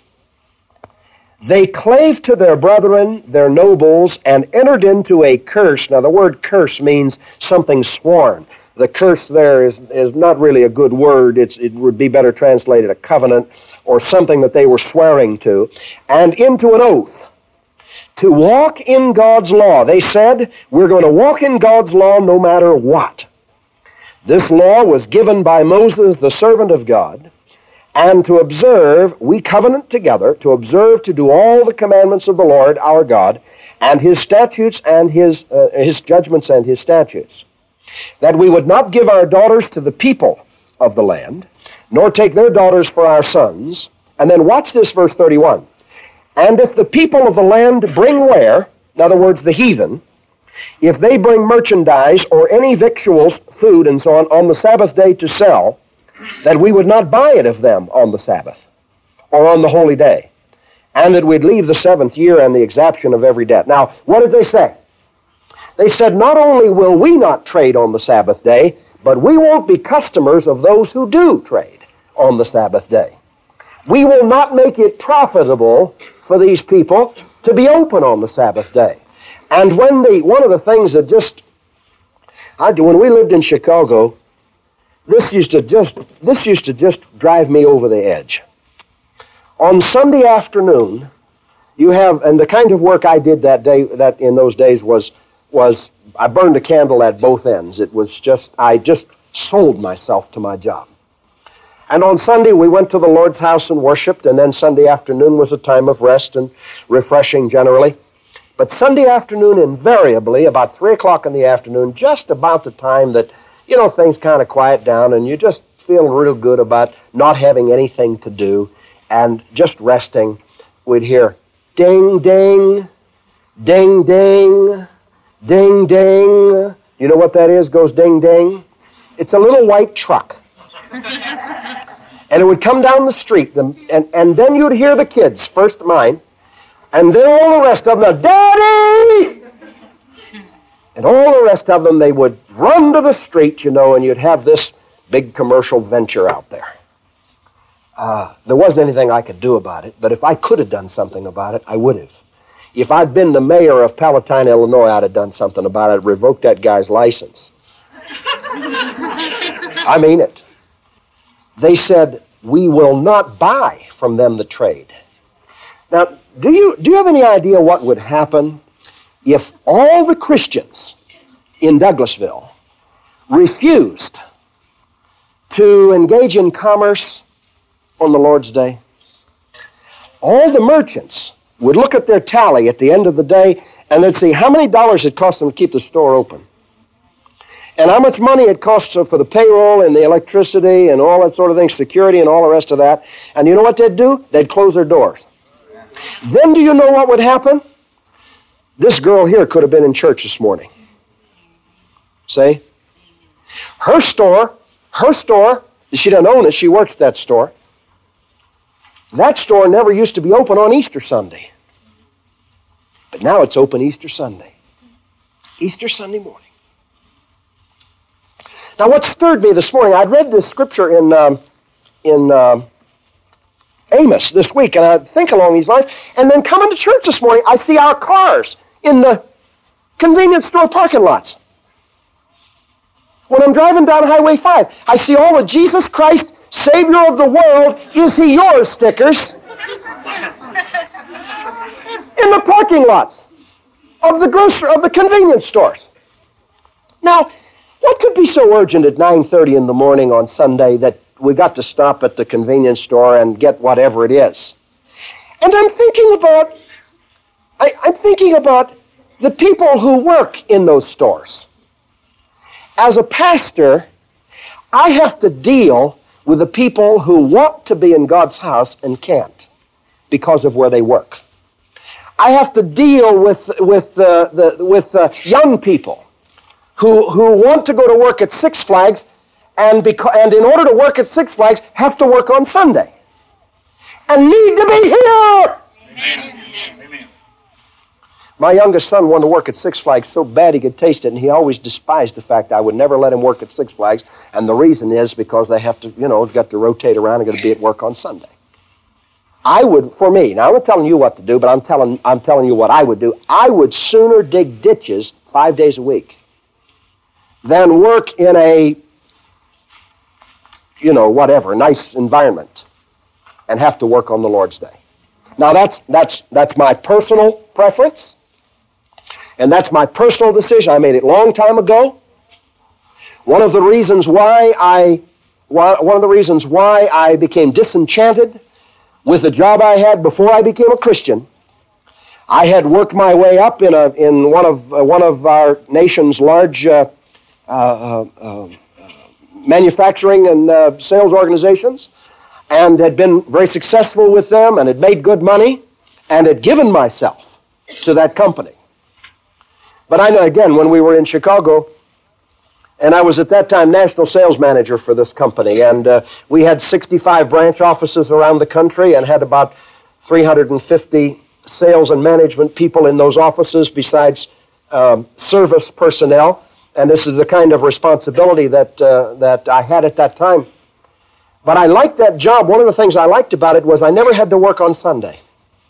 A: They clave to their brethren, their nobles, and entered into a curse. Now, the word curse means something sworn. The curse there is, is not really a good word. It's, it would be better translated a covenant or something that they were swearing to, and into an oath to walk in God's law. They said, we're going to walk in God's law no matter what. This law was given by Moses, the servant of God, and to observe, we covenant together, to observe to do all the commandments of the Lord our God, and his statutes and his, uh, his judgments and his statutes. That we would not give our daughters to the people of the land, nor take their daughters for our sons. And then watch this, verse thirty-one. And if the people of the land bring ware, in other words, the heathen, if they bring merchandise or any victuals, food and so on, on the Sabbath day to sell, that we would not buy it of them on the Sabbath or on the holy day, and that we'd leave the seventh year and the exaction of every debt. Now, what did they say? They said, not only will we not trade on the Sabbath day, but we won't be customers of those who do trade on the Sabbath day. We will not make it profitable for these people to be open on the Sabbath day. And when the one of the things that just, I, when we lived in Chicago, this used to just this used to just drive me over the edge. On Sunday afternoon, you have, and the kind of work I did that day, that in those days was was I burned a candle at both ends. It was just I just sold myself to my job. And on Sunday, we went to the Lord's house and worshiped, and then Sunday afternoon was a time of rest and refreshing generally. But Sunday afternoon, invariably, about three o'clock in the afternoon, just about the time that, you know, things kind of quiet down and you just feel real good about not having anything to do and just resting, we'd hear ding, ding, ding, ding, ding, ding. You know what that is, goes ding, ding? It's a little white truck. And it would come down the street, and, and then you'd hear the kids, first mine, and then all the rest of them, Daddy! And all the rest of them, they would run to the street, you know, and you'd have this big commercial venture out there. Uh, there wasn't anything I could do about it, but if I could have done something about it, I would have. If I'd been the mayor of Palatine, Illinois, I'd have done something about it, revoked that guy's license. I mean it. They said, we will not buy from them the trade. Now, do you, do you have any idea what would happen if all the Christians in Douglasville refused to engage in commerce on the Lord's Day? All the merchants would look at their tally at the end of the day and they'd see how many dollars it cost them to keep the store open, and how much money it costs for the payroll and the electricity and all that sort of thing, security and all the rest of that. And you know what they'd do? They'd close their doors. Then do you know what would happen? This girl here could have been in church this morning. See? Her store, her store, she doesn't own it, she works at that store. That store never used to be open on Easter Sunday. But now it's open Easter Sunday. Easter Sunday morning. Now, what stirred me this morning, I'd read this scripture in um, in um, Amos this week, and I'd think along these lines, and then coming to church this morning, I see our cars in the convenience store parking lots. When I'm driving down Highway five, I see all the Jesus Christ, Savior of the world, is He yours stickers in the parking lots of the grocery, of the convenience stores. Now, what could be so urgent at nine thirty in the morning on Sunday that we got to stop at the convenience store and get whatever it is? And I'm thinking about, I, I'm thinking about the people who work in those stores. As a pastor, I have to deal with the people who want to be in God's house and can't because of where they work. I have to deal with, with, uh, the, with uh, young people who, who want to go to work at Six Flags and, beca- and in order to work at Six Flags have to work on Sunday and need to be here.
B: Amen. Amen.
A: My youngest son wanted to work at Six Flags so bad he could taste it, and he always despised the fact I would never let him work at Six Flags, and the reason is because they have to, you know, got to rotate around and got to be at work on Sunday. I would, for me, now I'm not telling you what to do, but I'm telling, I'm telling you what I would do. I would sooner dig ditches five days a week than work in a, you know, whatever, nice environment and have to work on the Lord's day. Now that's, that's, that's my personal preference. And that's my personal decision. I made it a long time ago. One of the reasons why I, one of the reasons why I became disenchanted with the job I had before I became a Christian, I had worked my way up in a in one of uh, one of our nation's large uh, uh, uh, manufacturing and uh, sales organizations, and had been very successful with them, and had made good money, and had given myself to that company. But I know, again, when we were in Chicago, and I was at that time national sales manager for this company, and uh, we had sixty-five branch offices around the country and had about three hundred fifty sales and management people in those offices besides um, service personnel. And this is the kind of responsibility that, uh, that I had at that time. But I liked that job. One of the things I liked about it was I never had to work on Sunday.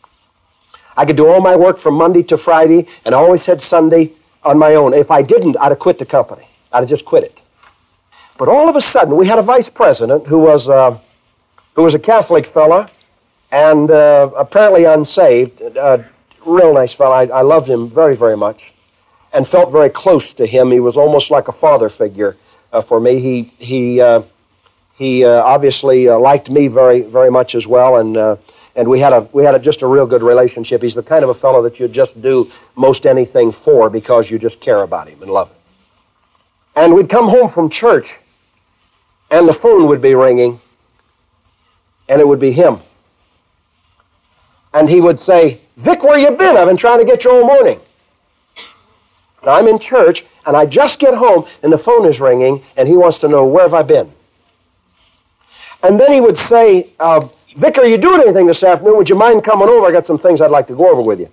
A: I could do all my work from Monday to Friday, and I always had Sunday on my own. If I didn't, I'd have quit the company. I'd have just quit it. But all of a sudden, we had a vice president who was, uh, who was a Catholic fella and uh, apparently unsaved. Uh, real nice fella. I, I loved him very, very much and felt very close to him. He was almost like a father figure uh, for me. He, he, uh, he uh, obviously uh, liked me very, very much as well, and uh, And we had a we had a, just a real good relationship. He's the kind of a fellow that you'd just do most anything for because you just care about him and love him. And we'd come home from church, and the phone would be ringing, and it would be him. And he would say, "Vic, where you been? I've been trying to get you all morning." And I'm in church, and I just get home, and the phone is ringing, and he wants to know, where have I been? And then he would say, uh, "Vic, are you doing anything this afternoon? Would you mind coming over? I got some things I'd like to go over with you."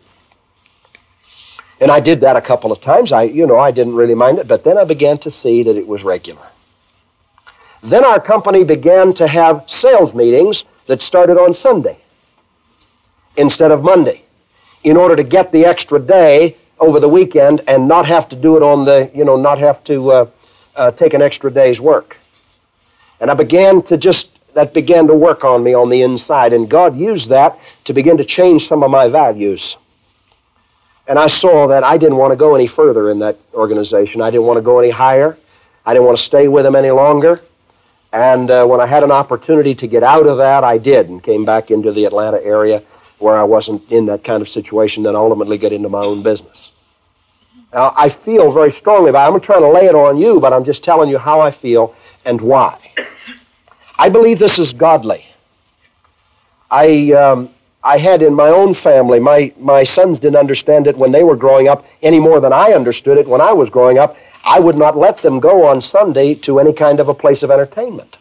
A: And I did that a couple of times. I, you know, I didn't really mind it, but then I began to see that it was regular. Then our company began to have sales meetings that started on Sunday instead of Monday in order to get the extra day over the weekend and not have to do it on the, you know, not have to uh, uh, take an extra day's work. And I began to just that began to work on me on the inside, and God used that to begin to change some of my values. And I saw that I didn't want to go any further in that organization. I didn't want to go any higher. I didn't want to stay with them any longer. And uh, when I had an opportunity to get out of that, I did, and came back into the Atlanta area where I wasn't in that kind of situation, then ultimately get into my own business. Now, I feel very strongly about it. I'm not trying to lay it on you, but I'm just telling you how I feel and why. I believe this is godly. I, um, I had in my own family, my, my sons didn't understand it when they were growing up any more than I understood it when I was growing up. I would not let them go on Sunday to any kind of a place of entertainment.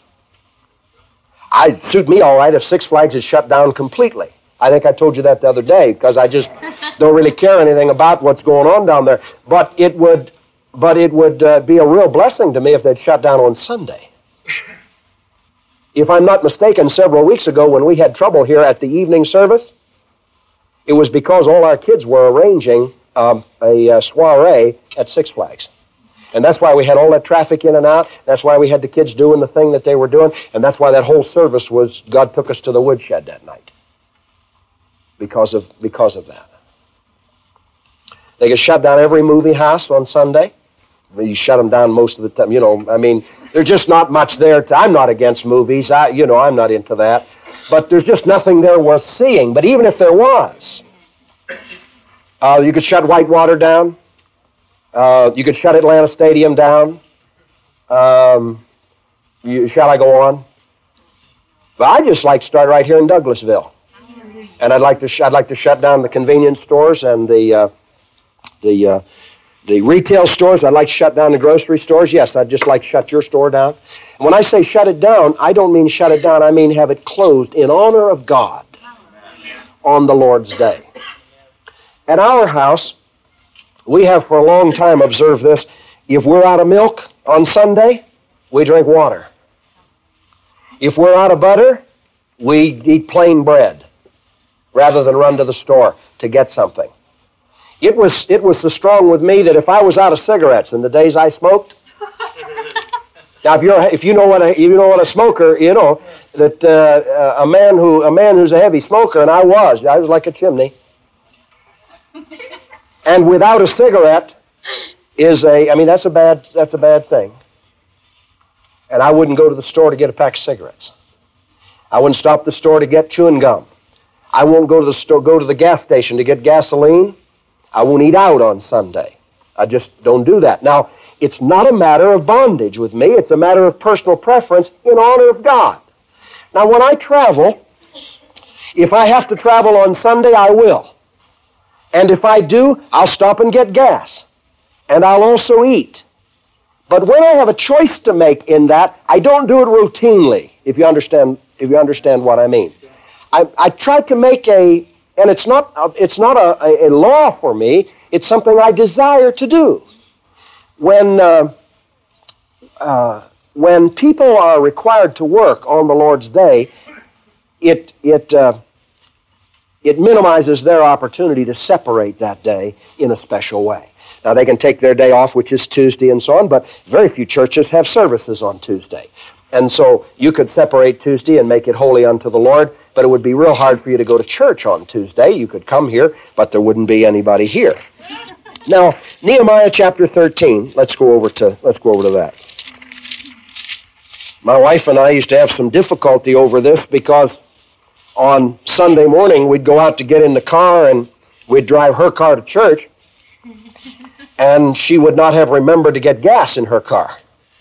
A: I'd suit me all right if Six Flags is shut down completely. I think I told you that the other day because I just don't really care anything about what's going on down there. But it would, but it would uh, be a real blessing to me if they'd shut down on Sunday. If I'm not mistaken, several weeks ago when we had trouble here at the evening service, it was because all our kids were arranging um, a uh, soiree at Six Flags. And that's why we had all that traffic in and out. That's why we had the kids doing the thing that they were doing. And that's why that whole service was, God took us to the woodshed that night. Because of, because of that. They get shut down every movie house on Sunday. You shut them down most of the time. You know, I mean, there's just not much there. To, I'm not against movies. I, you know, I'm not into that. But there's just nothing there worth seeing. But even if there was, uh, you could shut Whitewater down. Uh, you could shut Atlanta Stadium down. Um, you, shall I go on? But I just like to start right here in Douglasville. And I'd like to, sh- I'd like to shut down the convenience stores and the, uh, the, uh, The retail stores. I'd like to shut down the grocery stores. Yes, I'd just like to shut your store down. And when I say shut it down, I don't mean shut it down. I mean have it closed in honor of God on the Lord's day. At our house, We have for a long time observed this. If we're out of milk on Sunday, we drink water. If we're out of butter, we eat plain bread rather than run to the store to get something. It was, it was so strong with me that if I was out of cigarettes in the days I smoked, now if, you're, if you know what a, if you know what a smoker, you know that uh, a man who a man who's a heavy smoker, and I was, I was like a chimney, and without a cigarette is a, I mean that's a bad that's a bad thing. And I wouldn't go to the store to get a pack of cigarettes. I wouldn't stop at the store to get chewing gum. I won't go to the store, go to the gas station to get gasoline. I won't eat out on Sunday. I just don't do that. Now, it's not a matter of bondage with me. It's a matter of personal preference in honor of God. Now, when I travel, if I have to travel on Sunday, I will. And if I do, I'll stop and get gas. And I'll also eat. But when I have a choice to make in that, I don't do it routinely, if you understand, if you understand what I mean. I, I try to make a, and it's not, it's not a, a law for me, it's something I desire to do. When, uh, uh, when people are required to work on the Lord's day, it, it, uh, it minimizes their opportunity to separate that day in a special way. Now, they can take their day off, which is Tuesday and so on, but very few churches have services on Tuesday. And so you could separate Tuesday and make it holy unto the Lord, but it would be real hard for you to go to church on Tuesday. You could come here, but there wouldn't be anybody here. Now, Nehemiah chapter thirteen, let's go over to, let's go over to that. My wife and I used to have some difficulty over this because on Sunday morning we'd go out to get in the car and we'd drive her car to church, and she would not have remembered to get gas in her car.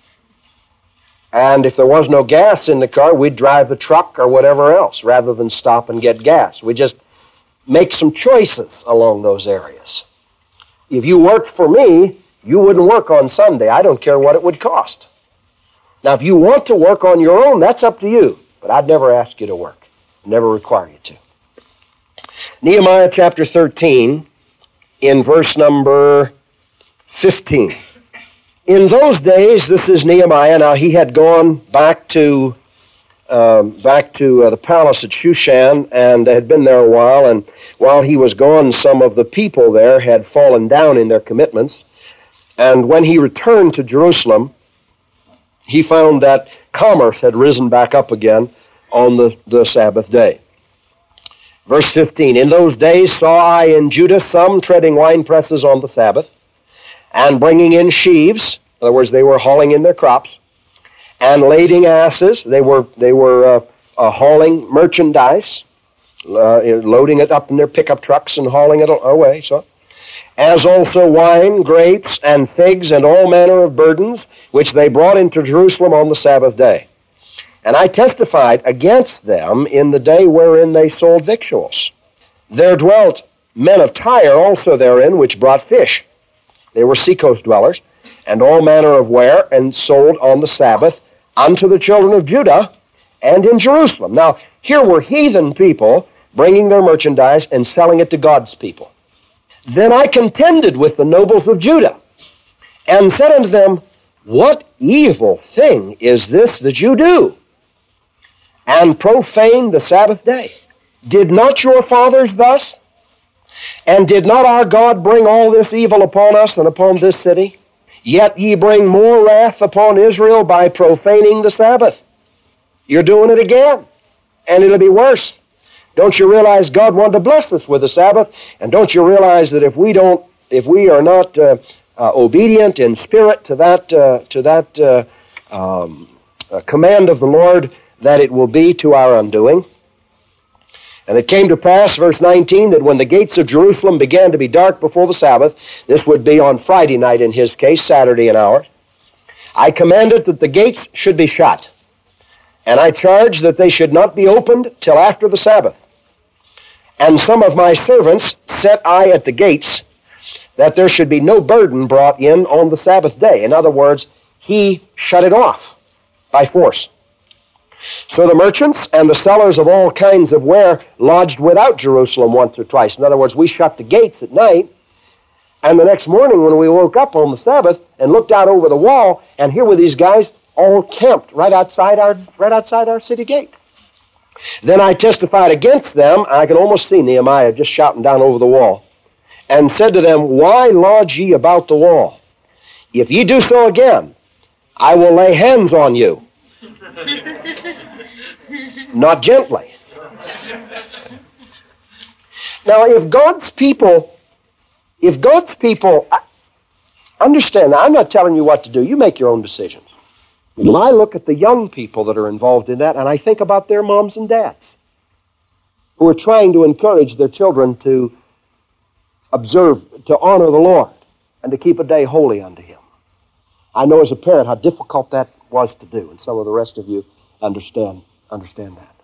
A: And if there was no gas in the car, we'd drive the truck or whatever else rather than stop and get gas. We just make some choices along those areas. If you worked for me, you wouldn't work on Sunday. I don't care what it would cost. Now, if you want to work on your own, that's up to you. But I'd never ask you to work. Never require you to. Nehemiah chapter thirteen, in verse number fifteen. In those days, this is Nehemiah. Now, he had gone back to um, back to uh, the palace at Shushan and had been there a while. And while he was gone, some of the people there had fallen down in their commitments. And when he returned to Jerusalem, he found that commerce had risen back up again on the, the Sabbath day. Verse fifteen, in those days saw I in Judah some treading wine presses on the Sabbath, and bringing in sheaves, in other words, they were hauling in their crops, and lading asses, they were they were uh, uh, hauling merchandise, uh, loading it up in their pickup trucks and hauling it away, so, as also wine, grapes, and figs, and all manner of burdens, which they brought into Jerusalem on the Sabbath day. And I testified against them in the day wherein they sold victuals. There dwelt men of Tyre also therein, which brought fish. They were seacoast dwellers, and all manner of ware, and sold on the Sabbath unto the children of Judah and in Jerusalem. Now, here were heathen people bringing their merchandise and selling it to God's people. Then I contended with the nobles of Judah, and said unto them, what evil thing is this that you do, and profane the Sabbath day? Did not your fathers thus? And did not our God bring all this evil upon us and upon this city? Yet ye bring more wrath upon Israel by profaning the Sabbath. You're doing it again, and it'll be worse. Don't you realize God wanted to bless us with the Sabbath? And don't you realize that if we don't, if we are not uh, uh, obedient in spirit to that uh, to that uh, um, uh, command of the Lord, that it will be to our undoing? And it came to pass, verse nineteen, that when the gates of Jerusalem began to be dark before the Sabbath, this would be on Friday night in his case, Saturday in ours, I commanded that the gates should be shut, and I charged that they should not be opened till after the Sabbath. And some of my servants set I at the gates, that there should be no burden brought in on the Sabbath day. In other words, he shut it off by force. So the merchants and the sellers of all kinds of ware lodged without Jerusalem once or twice. In other words, we shut the gates at night, And the next morning when we woke up on the Sabbath and looked out over the wall, and here were these guys all camped right outside our, right outside our city gate. Then I testified against them. I can almost see Nehemiah just shouting down over the wall, and said to them, why lodge ye about the wall? If ye do so again, I will lay hands on you. Not gently. Now, if God's people, if God's people, understand, I'm not telling you what to do. You make your own decisions. When I look at the young people that are involved in that, and I think about their moms and dads who are trying to encourage their children to observe, to honor the Lord, and to keep a day holy unto Him. I know as a parent how difficult that was to do, and some of the rest of you understand, understand that.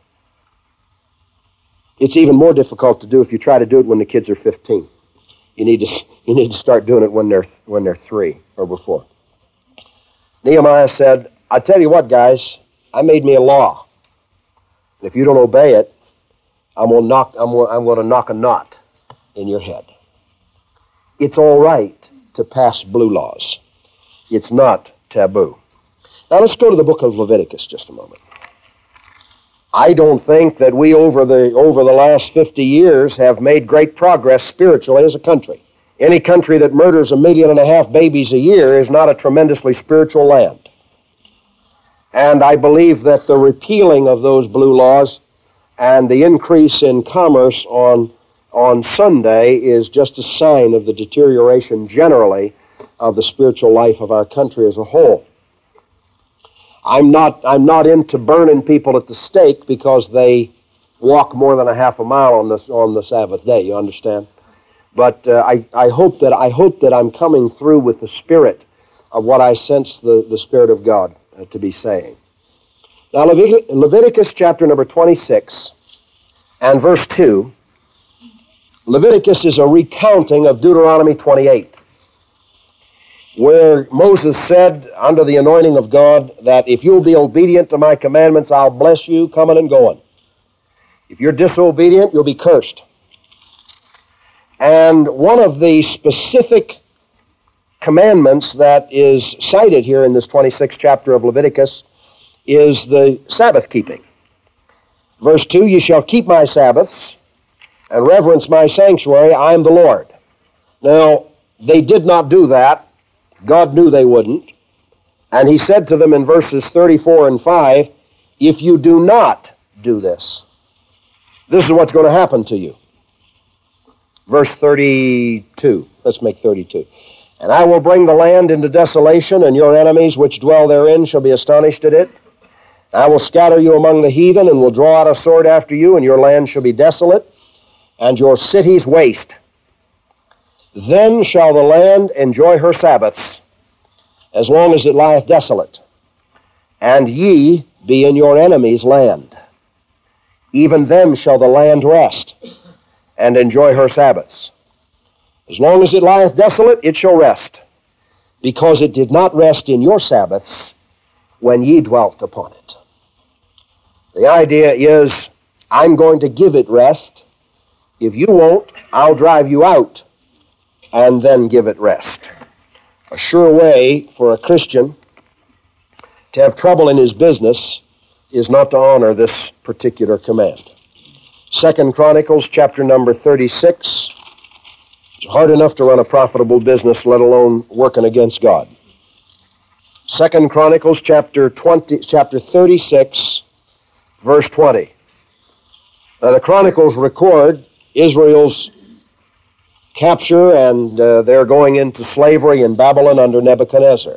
A: It's even more difficult to do if you try to do it when the kids are fifteen. You need to, you need to start doing it when they're, when they're three or before. Nehemiah said, I tell you what, guys, I made me a law. If you don't obey it, I'm going to knock, I'm going, I'm going to knock a knot in your head. It's all right to pass blue laws. It's not taboo. Now let's go to the book of Leviticus just a moment. I don't think that we over the, over the last fifty years have made great progress spiritually as a country. Any country that murders a million and a half babies a year is not a tremendously spiritual land. And I believe that the repealing of those blue laws and the increase in commerce on, on Sunday is just a sign of the deterioration generally of the spiritual life of our country as a whole. I'm not, I'm not into burning people at the stake because they walk more than a half a mile on the, on the Sabbath day, you understand? But uh, I, I, hope that, I hope that I'm coming through with the spirit of what I sense the, the Spirit of God uh, to be saying. Now, Levit- Leviticus chapter number twenty-six and verse two, Leviticus is a recounting of Deuteronomy twenty-eight, where Moses said under the anointing of God that if you'll be obedient to my commandments, I'll bless you coming and going. If you're disobedient, you'll be cursed. And one of the specific commandments that is cited here in this twenty-sixth chapter of Leviticus is the Sabbath keeping. Verse two, you shall keep my Sabbaths and reverence my sanctuary. I am the Lord. Now, they did not do that. God knew they wouldn't. And he said to them in verses thirty-four and five, if you do not do this, this is what's going to happen to you. Verse thirty-two, let's make thirty-two. And I will bring the land into desolation, and your enemies which dwell therein shall be astonished at it. I will scatter you among the heathen, and will draw out a sword after you, and your land shall be desolate, and your cities waste. Then shall the land enjoy her Sabbaths, as long as it lieth desolate, and ye be in your enemies' land. Even then shall the land rest, and enjoy her Sabbaths. As long as it lieth desolate, it shall rest, because it did not rest in your Sabbaths when ye dwelt upon it. The idea is, I'm going to give it rest. If you won't, I'll drive you out and then give it rest. A sure way for a Christian to have trouble in his business is not to honor this particular command. Second Chronicles chapter number thirty-six. It's hard enough to run a profitable business, let alone working against God. Second Chronicles chapter twenty, chapter thirty-six, verse twenty. Now, the Chronicles record Israel's capture, and uh, they're going into slavery in Babylon under Nebuchadnezzar.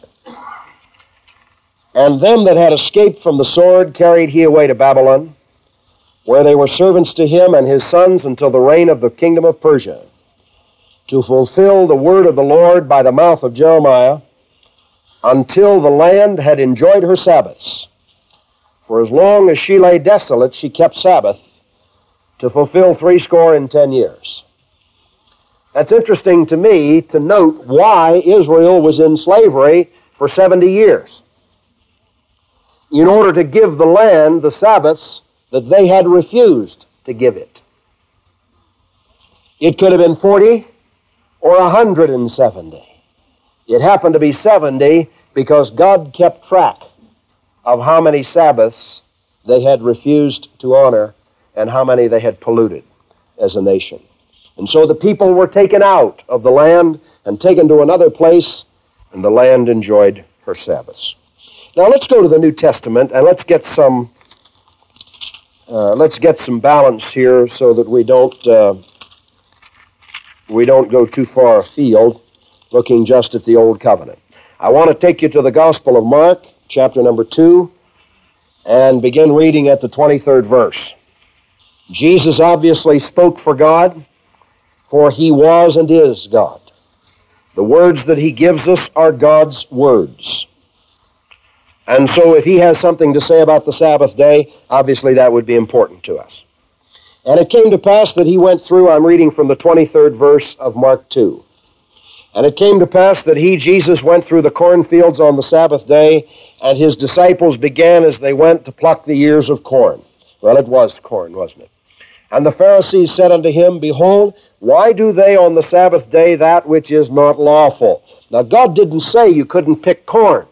A: And them that had escaped from the sword carried he away to Babylon, where they were servants to him and his sons until the reign of the kingdom of Persia, to fulfill the word of the Lord by the mouth of Jeremiah, until the land had enjoyed her Sabbaths. For as long as she lay desolate, she kept Sabbath, to fulfill threescore and ten years. That's interesting to me to note why Israel was in slavery for seventy years. In order to give the land the Sabbaths that they had refused to give it. It could have been forty, or one hundred seventy. It happened to be seventy because God kept track of how many Sabbaths they had refused to honor and how many they had polluted as a nation. And so the people were taken out of the land and taken to another place, and the land enjoyed her Sabbaths. Now let's go to the New Testament and let's get some uh, let's get some balance here so that we don't uh, we don't go too far afield looking just at the Old Covenant. I want to take you to the Gospel of Mark, chapter number two, and begin reading at the twenty-third verse. Jesus obviously spoke for God, for he was and is God. The words that he gives us are God's words. And so if he has something to say about the Sabbath day, obviously that would be important to us. And it came to pass that he went through, I'm reading from the twenty-third verse of Mark two. And it came to pass that he, Jesus, went through the cornfields on the Sabbath day, and his disciples began as they went to pluck the ears of corn. Well, it was corn, wasn't it? And the Pharisees said unto him, Behold, why do they on the Sabbath day that which is not lawful? Now, God didn't say you couldn't pick corn.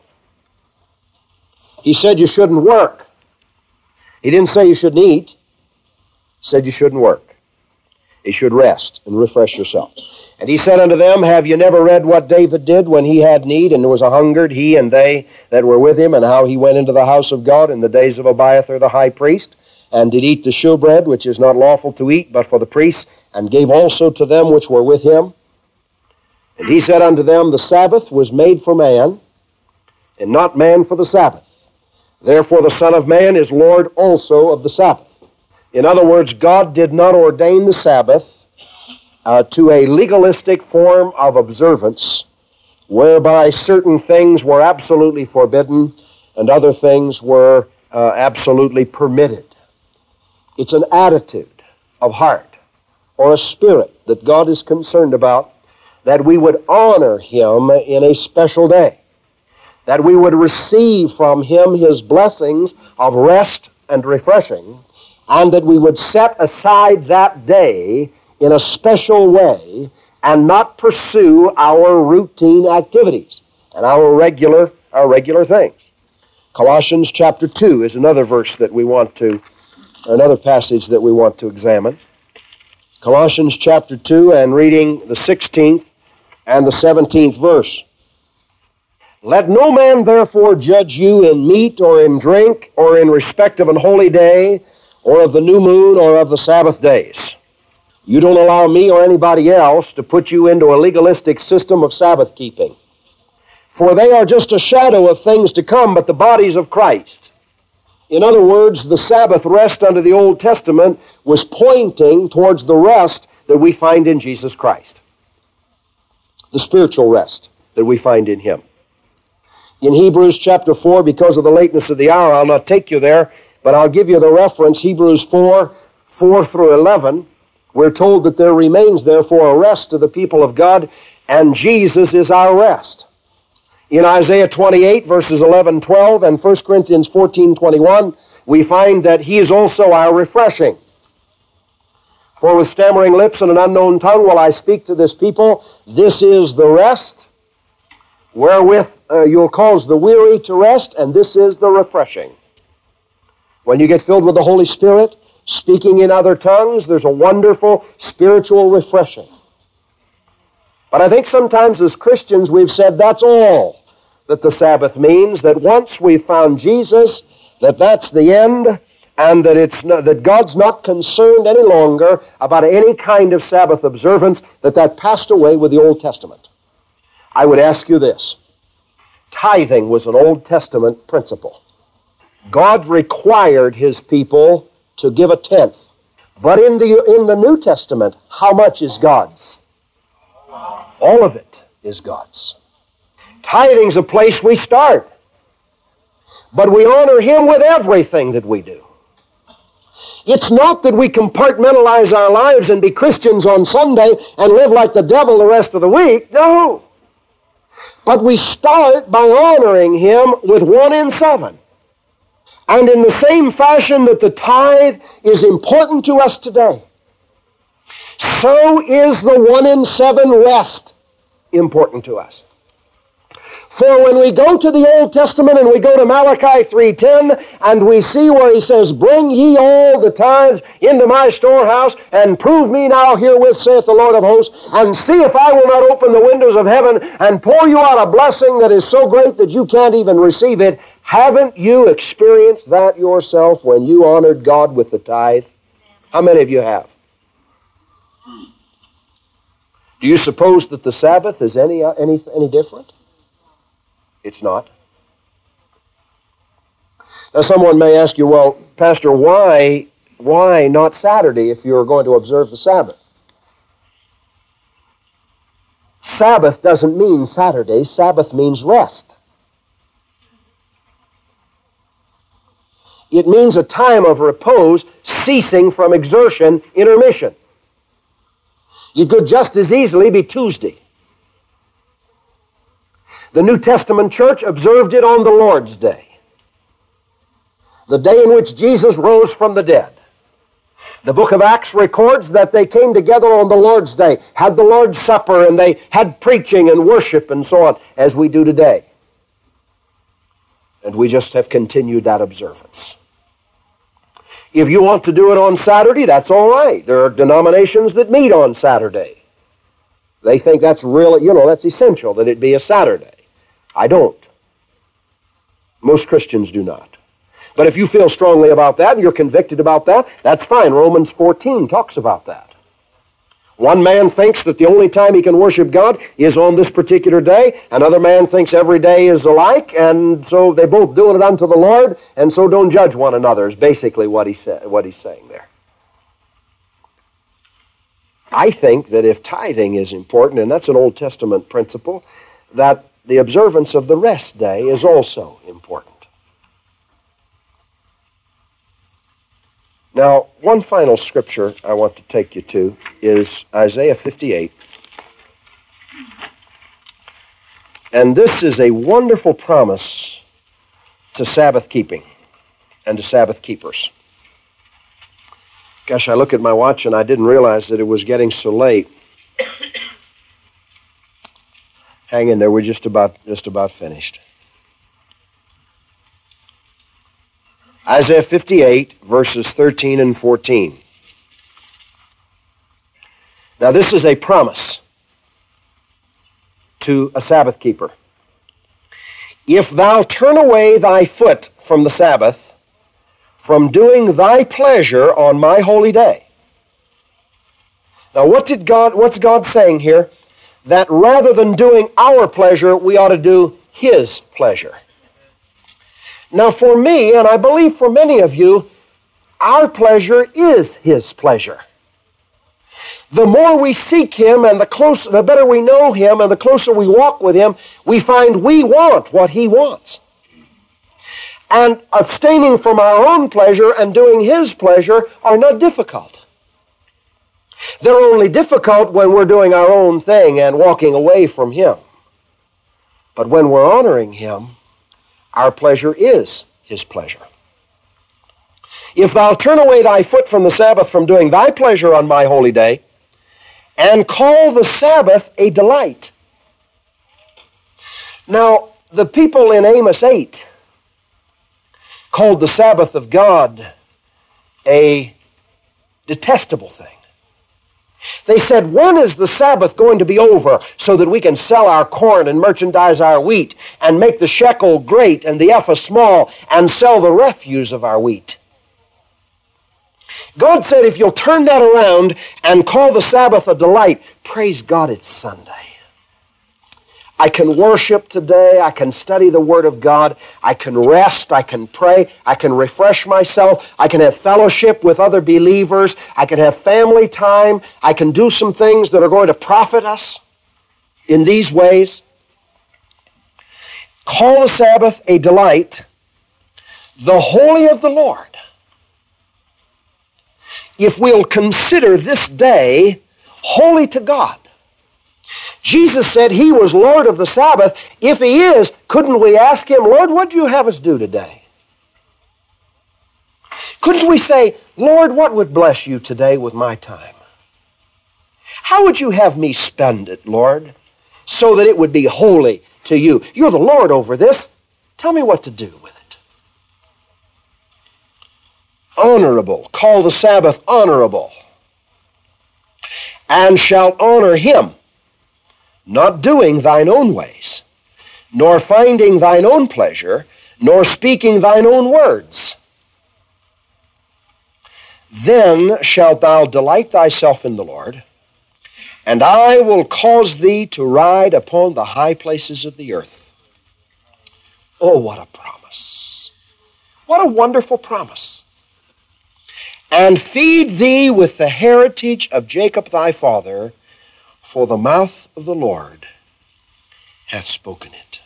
A: He said you shouldn't work. He didn't say you shouldn't eat. He said you shouldn't work. You should rest and refresh yourself. And he said unto them, Have you never read what David did when he had need and was a hungered, he and they that were with him, and how he went into the house of God in the days of Abiathar the high priest, and did eat the shewbread, which is not lawful to eat, but for the priests, and gave also to them which were with him? And he said unto them, The Sabbath was made for man, and not man for the Sabbath. Therefore the Son of Man is Lord also of the Sabbath. In other words, God did not ordain the Sabbath uh, to a legalistic form of observance, whereby certain things were absolutely forbidden and other things were uh, absolutely permitted. It's an attitude of heart or a spirit that God is concerned about, that we would honor him in a special day, that we would receive from him his blessings of rest and refreshing, and that we would set aside that day in a special way and not pursue our routine activities and our regular, our regular things. Colossians chapter two is another verse that we want to Another passage that we want to examine. Colossians chapter two, and reading the sixteenth and the seventeenth verse. Let no man therefore judge you in meat or in drink or in respect of an holy day or of the new moon or of the Sabbath days. You don't allow me or anybody else to put you into a legalistic system of Sabbath keeping. For they are just a shadow of things to come, but the bodies of Christ. In other words, the Sabbath rest under the Old Testament was pointing towards the rest that we find in Jesus Christ. The spiritual rest that we find in him. In Hebrews chapter four, because of the lateness of the hour, I'll not take you there, but I'll give you the reference. Hebrews four, four through eleven. We're told that there remains therefore a rest to the people of God, and Jesus is our rest. In Isaiah twenty-eight, verses eleven, twelve, and First Corinthians fourteen, twenty-one, we find that he is also our refreshing. For with stammering lips and an unknown tongue will I speak to this people. This is the rest, wherewith uh, you'll cause the weary to rest, and this is the refreshing. When you get filled with the Holy Spirit, speaking in other tongues, there's a wonderful spiritual refreshing. But I think sometimes as Christians we've said that's all that the Sabbath means, that once we've found Jesus, that that's the end, and that it's not, that God's not concerned any longer about any kind of Sabbath observance, that that passed away with the Old Testament. I would ask you this. Tithing was an Old Testament principle. God required his people to give a tenth. But in the, in the New Testament, how much is God's? All of it is God's. Tithing's a place we start. But we honor him with everything that we do. It's not that we compartmentalize our lives and be Christians on Sunday and live like the devil the rest of the week. No. But we start by honoring him with one in seven. And in the same fashion that the tithe is important to us today, so is the one in seven rest important to us. For when we go to the Old Testament and we go to Malachi three ten and we see where he says, bring ye all the tithes into my storehouse and prove me now herewith, saith the Lord of hosts, and see if I will not open the windows of heaven and pour you out a blessing that is so great that you can't even receive it. Haven't you experienced that yourself when you honored God with the tithe? How many of you have? Do you suppose that the Sabbath is any, uh, any, any different? It's not. Now someone may ask you, well, Pastor, why, why not Saturday if you're going to observe the Sabbath? Sabbath doesn't mean Saturday. Sabbath means rest. It means a time of repose, ceasing from exertion, intermission. It could just as easily be Tuesday. The New Testament church observed it on the Lord's Day, the day in which Jesus rose from the dead. The book of Acts records that they came together on the Lord's Day, had the Lord's Supper, and they had preaching and worship and so on, as we do today. And we just have continued that observance. If you want to do it on Saturday, that's all right. There are denominations that meet on Saturday. They think that's really, you know, that's essential that it be a Saturday. I don't. Most Christians do not. But if you feel strongly about that and you're convicted about that, that's fine. Romans fourteen talks about that. One man thinks that the only time he can worship God is on this particular day. Another man thinks every day is alike, and so they both doing it unto the Lord, and so don't judge one another is basically what he said, what he's saying there. I think that if tithing is important, and that's an Old Testament principle, that the observance of the rest day is also important. Now, one final scripture I want to take you to is Isaiah fifty-eight. And this is a wonderful promise to Sabbath keeping and to Sabbath keepers. Gosh, I look at my watch and I didn't realize that it was getting so late. Hang in there, we're just about, just about finished. Isaiah fifty-eight, verses thirteen and fourteen. Now this is a promise to a Sabbath keeper. If thou turn away thy foot from the Sabbath, from doing thy pleasure on my holy day. Now what did God, what's God saying here? That rather than doing our pleasure, we ought to do his pleasure. Now for me, and I believe for many of you, our pleasure is his pleasure. The more we seek him and the closer, the better we know him and the closer we walk with him, we find we want what he wants. And abstaining from our own pleasure and doing his pleasure are not difficult. They're only difficult when we're doing our own thing and walking away from him. But when we're honoring him, our pleasure is his pleasure. If thou turn away thy foot from the Sabbath, from doing thy pleasure on my holy day, and call the Sabbath a delight. Now, the people in Amos eight called the Sabbath of God a detestable thing. They said, when is the Sabbath going to be over so that we can sell our corn and merchandise our wheat and make the shekel great and the ephah small and sell the refuse of our wheat? God said, if you'll turn that around and call the Sabbath a delight, praise God, it's Sunday. I can worship today. I can study the Word of God. I can rest. I can pray. I can refresh myself. I can have fellowship with other believers. I can have family time. I can do some things that are going to profit us in these ways. Call the Sabbath a delight, the holy of the Lord. If we'll consider this day holy to God. Jesus said he was Lord of the Sabbath. If he is, couldn't we ask him, Lord, what do you have us do today? Couldn't we say, Lord, what would bless you today with my time? How would you have me spend it, Lord, so that it would be holy to you? You're the Lord over this. Tell me what to do with it. Honorable. Call the Sabbath honorable. And shalt honor him, not doing thine own ways, nor finding thine own pleasure, nor speaking thine own words. Then shalt thou delight thyself in the Lord, and I will cause thee to ride upon the high places of the earth. Oh, what a promise. What a wonderful promise. And feed thee with the heritage of Jacob thy father, for the mouth of the Lord hath spoken it.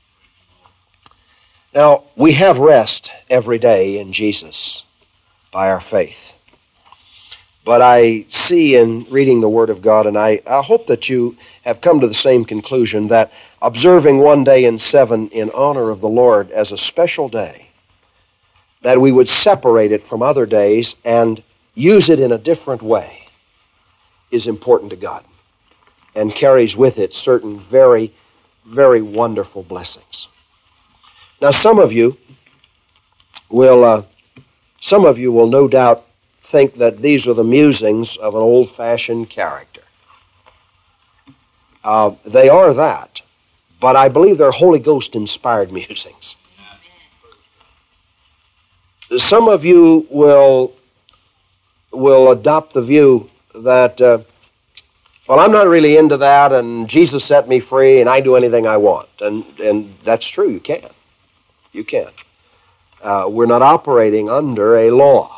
A: Now, we have rest every day in Jesus by our faith. But I see in reading the Word of God, and I, I hope that you have come to the same conclusion, that observing one day in seven in honor of the Lord as a special day, that we would separate it from other days and use it in a different way, is important to God and carries with it certain very, very wonderful blessings. Now, some of you will, uh, some of you will no doubt think that these are the musings of an old-fashioned character. Uh, they are that, but I believe they're Holy Ghost-inspired musings. Some of you will will adopt the view that, uh, well, I'm not really into that, and Jesus set me free, and I do anything I want. And, and that's true, you can. You can. Uh, we're not operating under a law.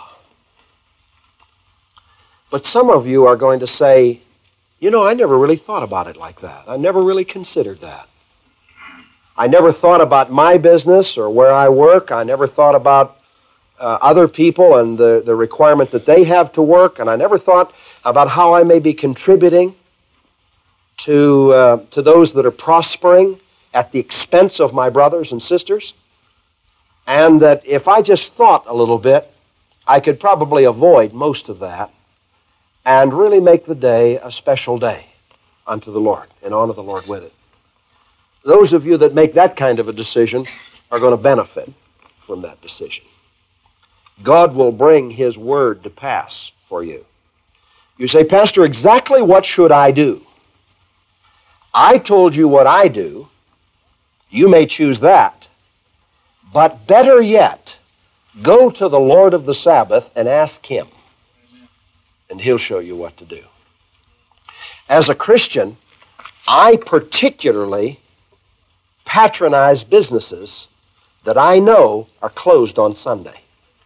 A: But some of you are going to say, you know, I never really thought about it like that. I never really considered that. I never thought about my business or where I work. I never thought about uh, other people and the, the requirement that they have to work. And I never thought about how I may be contributing to, uh, to those that are prospering at the expense of my brothers and sisters. And that if I just thought a little bit, I could probably avoid most of that and really make the day a special day unto the Lord and honor the Lord with it. Those of you that make that kind of a decision are going to benefit from that decision. God will bring His word to pass for you. You say, Pastor, exactly what should I do? I told you what I do. You may choose that. But better yet, go to the Lord of the Sabbath and ask Him. And He'll show you what to do. As a Christian, I particularly patronize businesses that I know are closed on Sunday.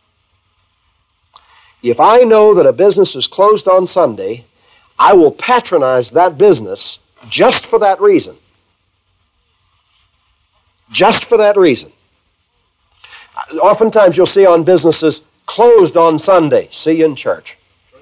A: If I know that a business is closed on Sunday, I will patronize that business just for that reason. Just for that reason. Oftentimes you'll see on businesses closed on Sunday. See you in church.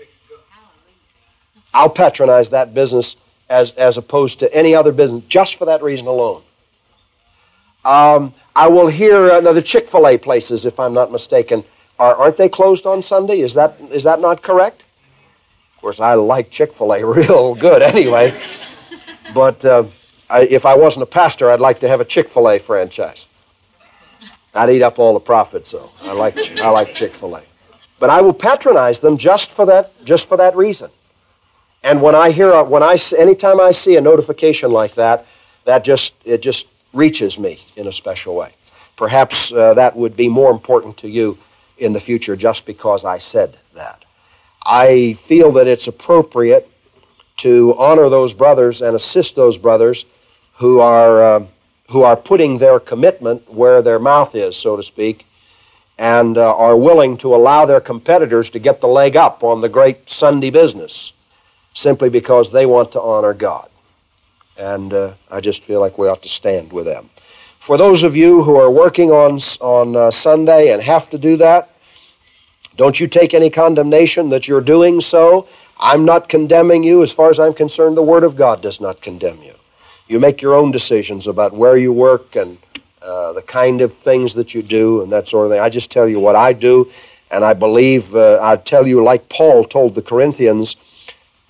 A: I'll patronize that business as, as opposed to any other business just for that reason alone. Um, I will hear another Chick-fil-A places, if I'm not mistaken. Are, aren't they closed on Sunday? Is that is that not correct? Of course, I like Chick-fil-A real good anyway. But uh, I, if I wasn't a pastor, I'd like to have a Chick-fil-A franchise. I'd eat up all the profits, though. I like I like Chick-fil-A. But I will patronize them just for that just for that reason. And when I hear, a, when I, anytime I see a notification like that, that just, it just reaches me in a special way. Perhaps uh, that would be more important to you in the future just because I said that. I feel that it's appropriate to honor those brothers and assist those brothers who are, uh, who are putting their commitment where their mouth is, so to speak, and uh, are willing to allow their competitors to get the leg up on the great Sunday business, simply because they want to honor God. And uh, I just feel like we ought to stand with them. For those of you who are working on, on uh, Sunday and have to do that, don't you take any condemnation that you're doing so. I'm not condemning you. As far as I'm concerned, the Word of God does not condemn you. You make your own decisions about where you work and uh, the kind of things that you do and that sort of thing. I just tell you what I do, and I believe, uh, I tell you like Paul told the Corinthians,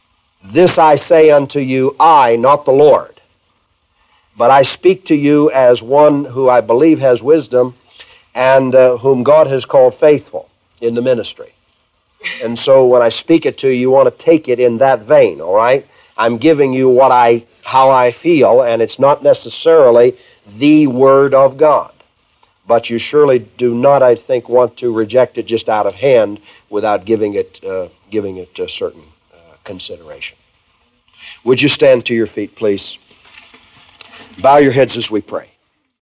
A: This I say unto you, I, not the Lord, but I speak to you as one who I believe has wisdom and uh, whom God has called faithful in the ministry. And so when I speak it to you, you want to take it in that vein, all right? I'm giving you what I, how I feel, and it's not necessarily the Word of God. But you surely do not, I think, want to reject it just out of hand without giving it, uh, giving it a certain uh, consideration. Would you stand to your feet, please? Bow your heads as we pray.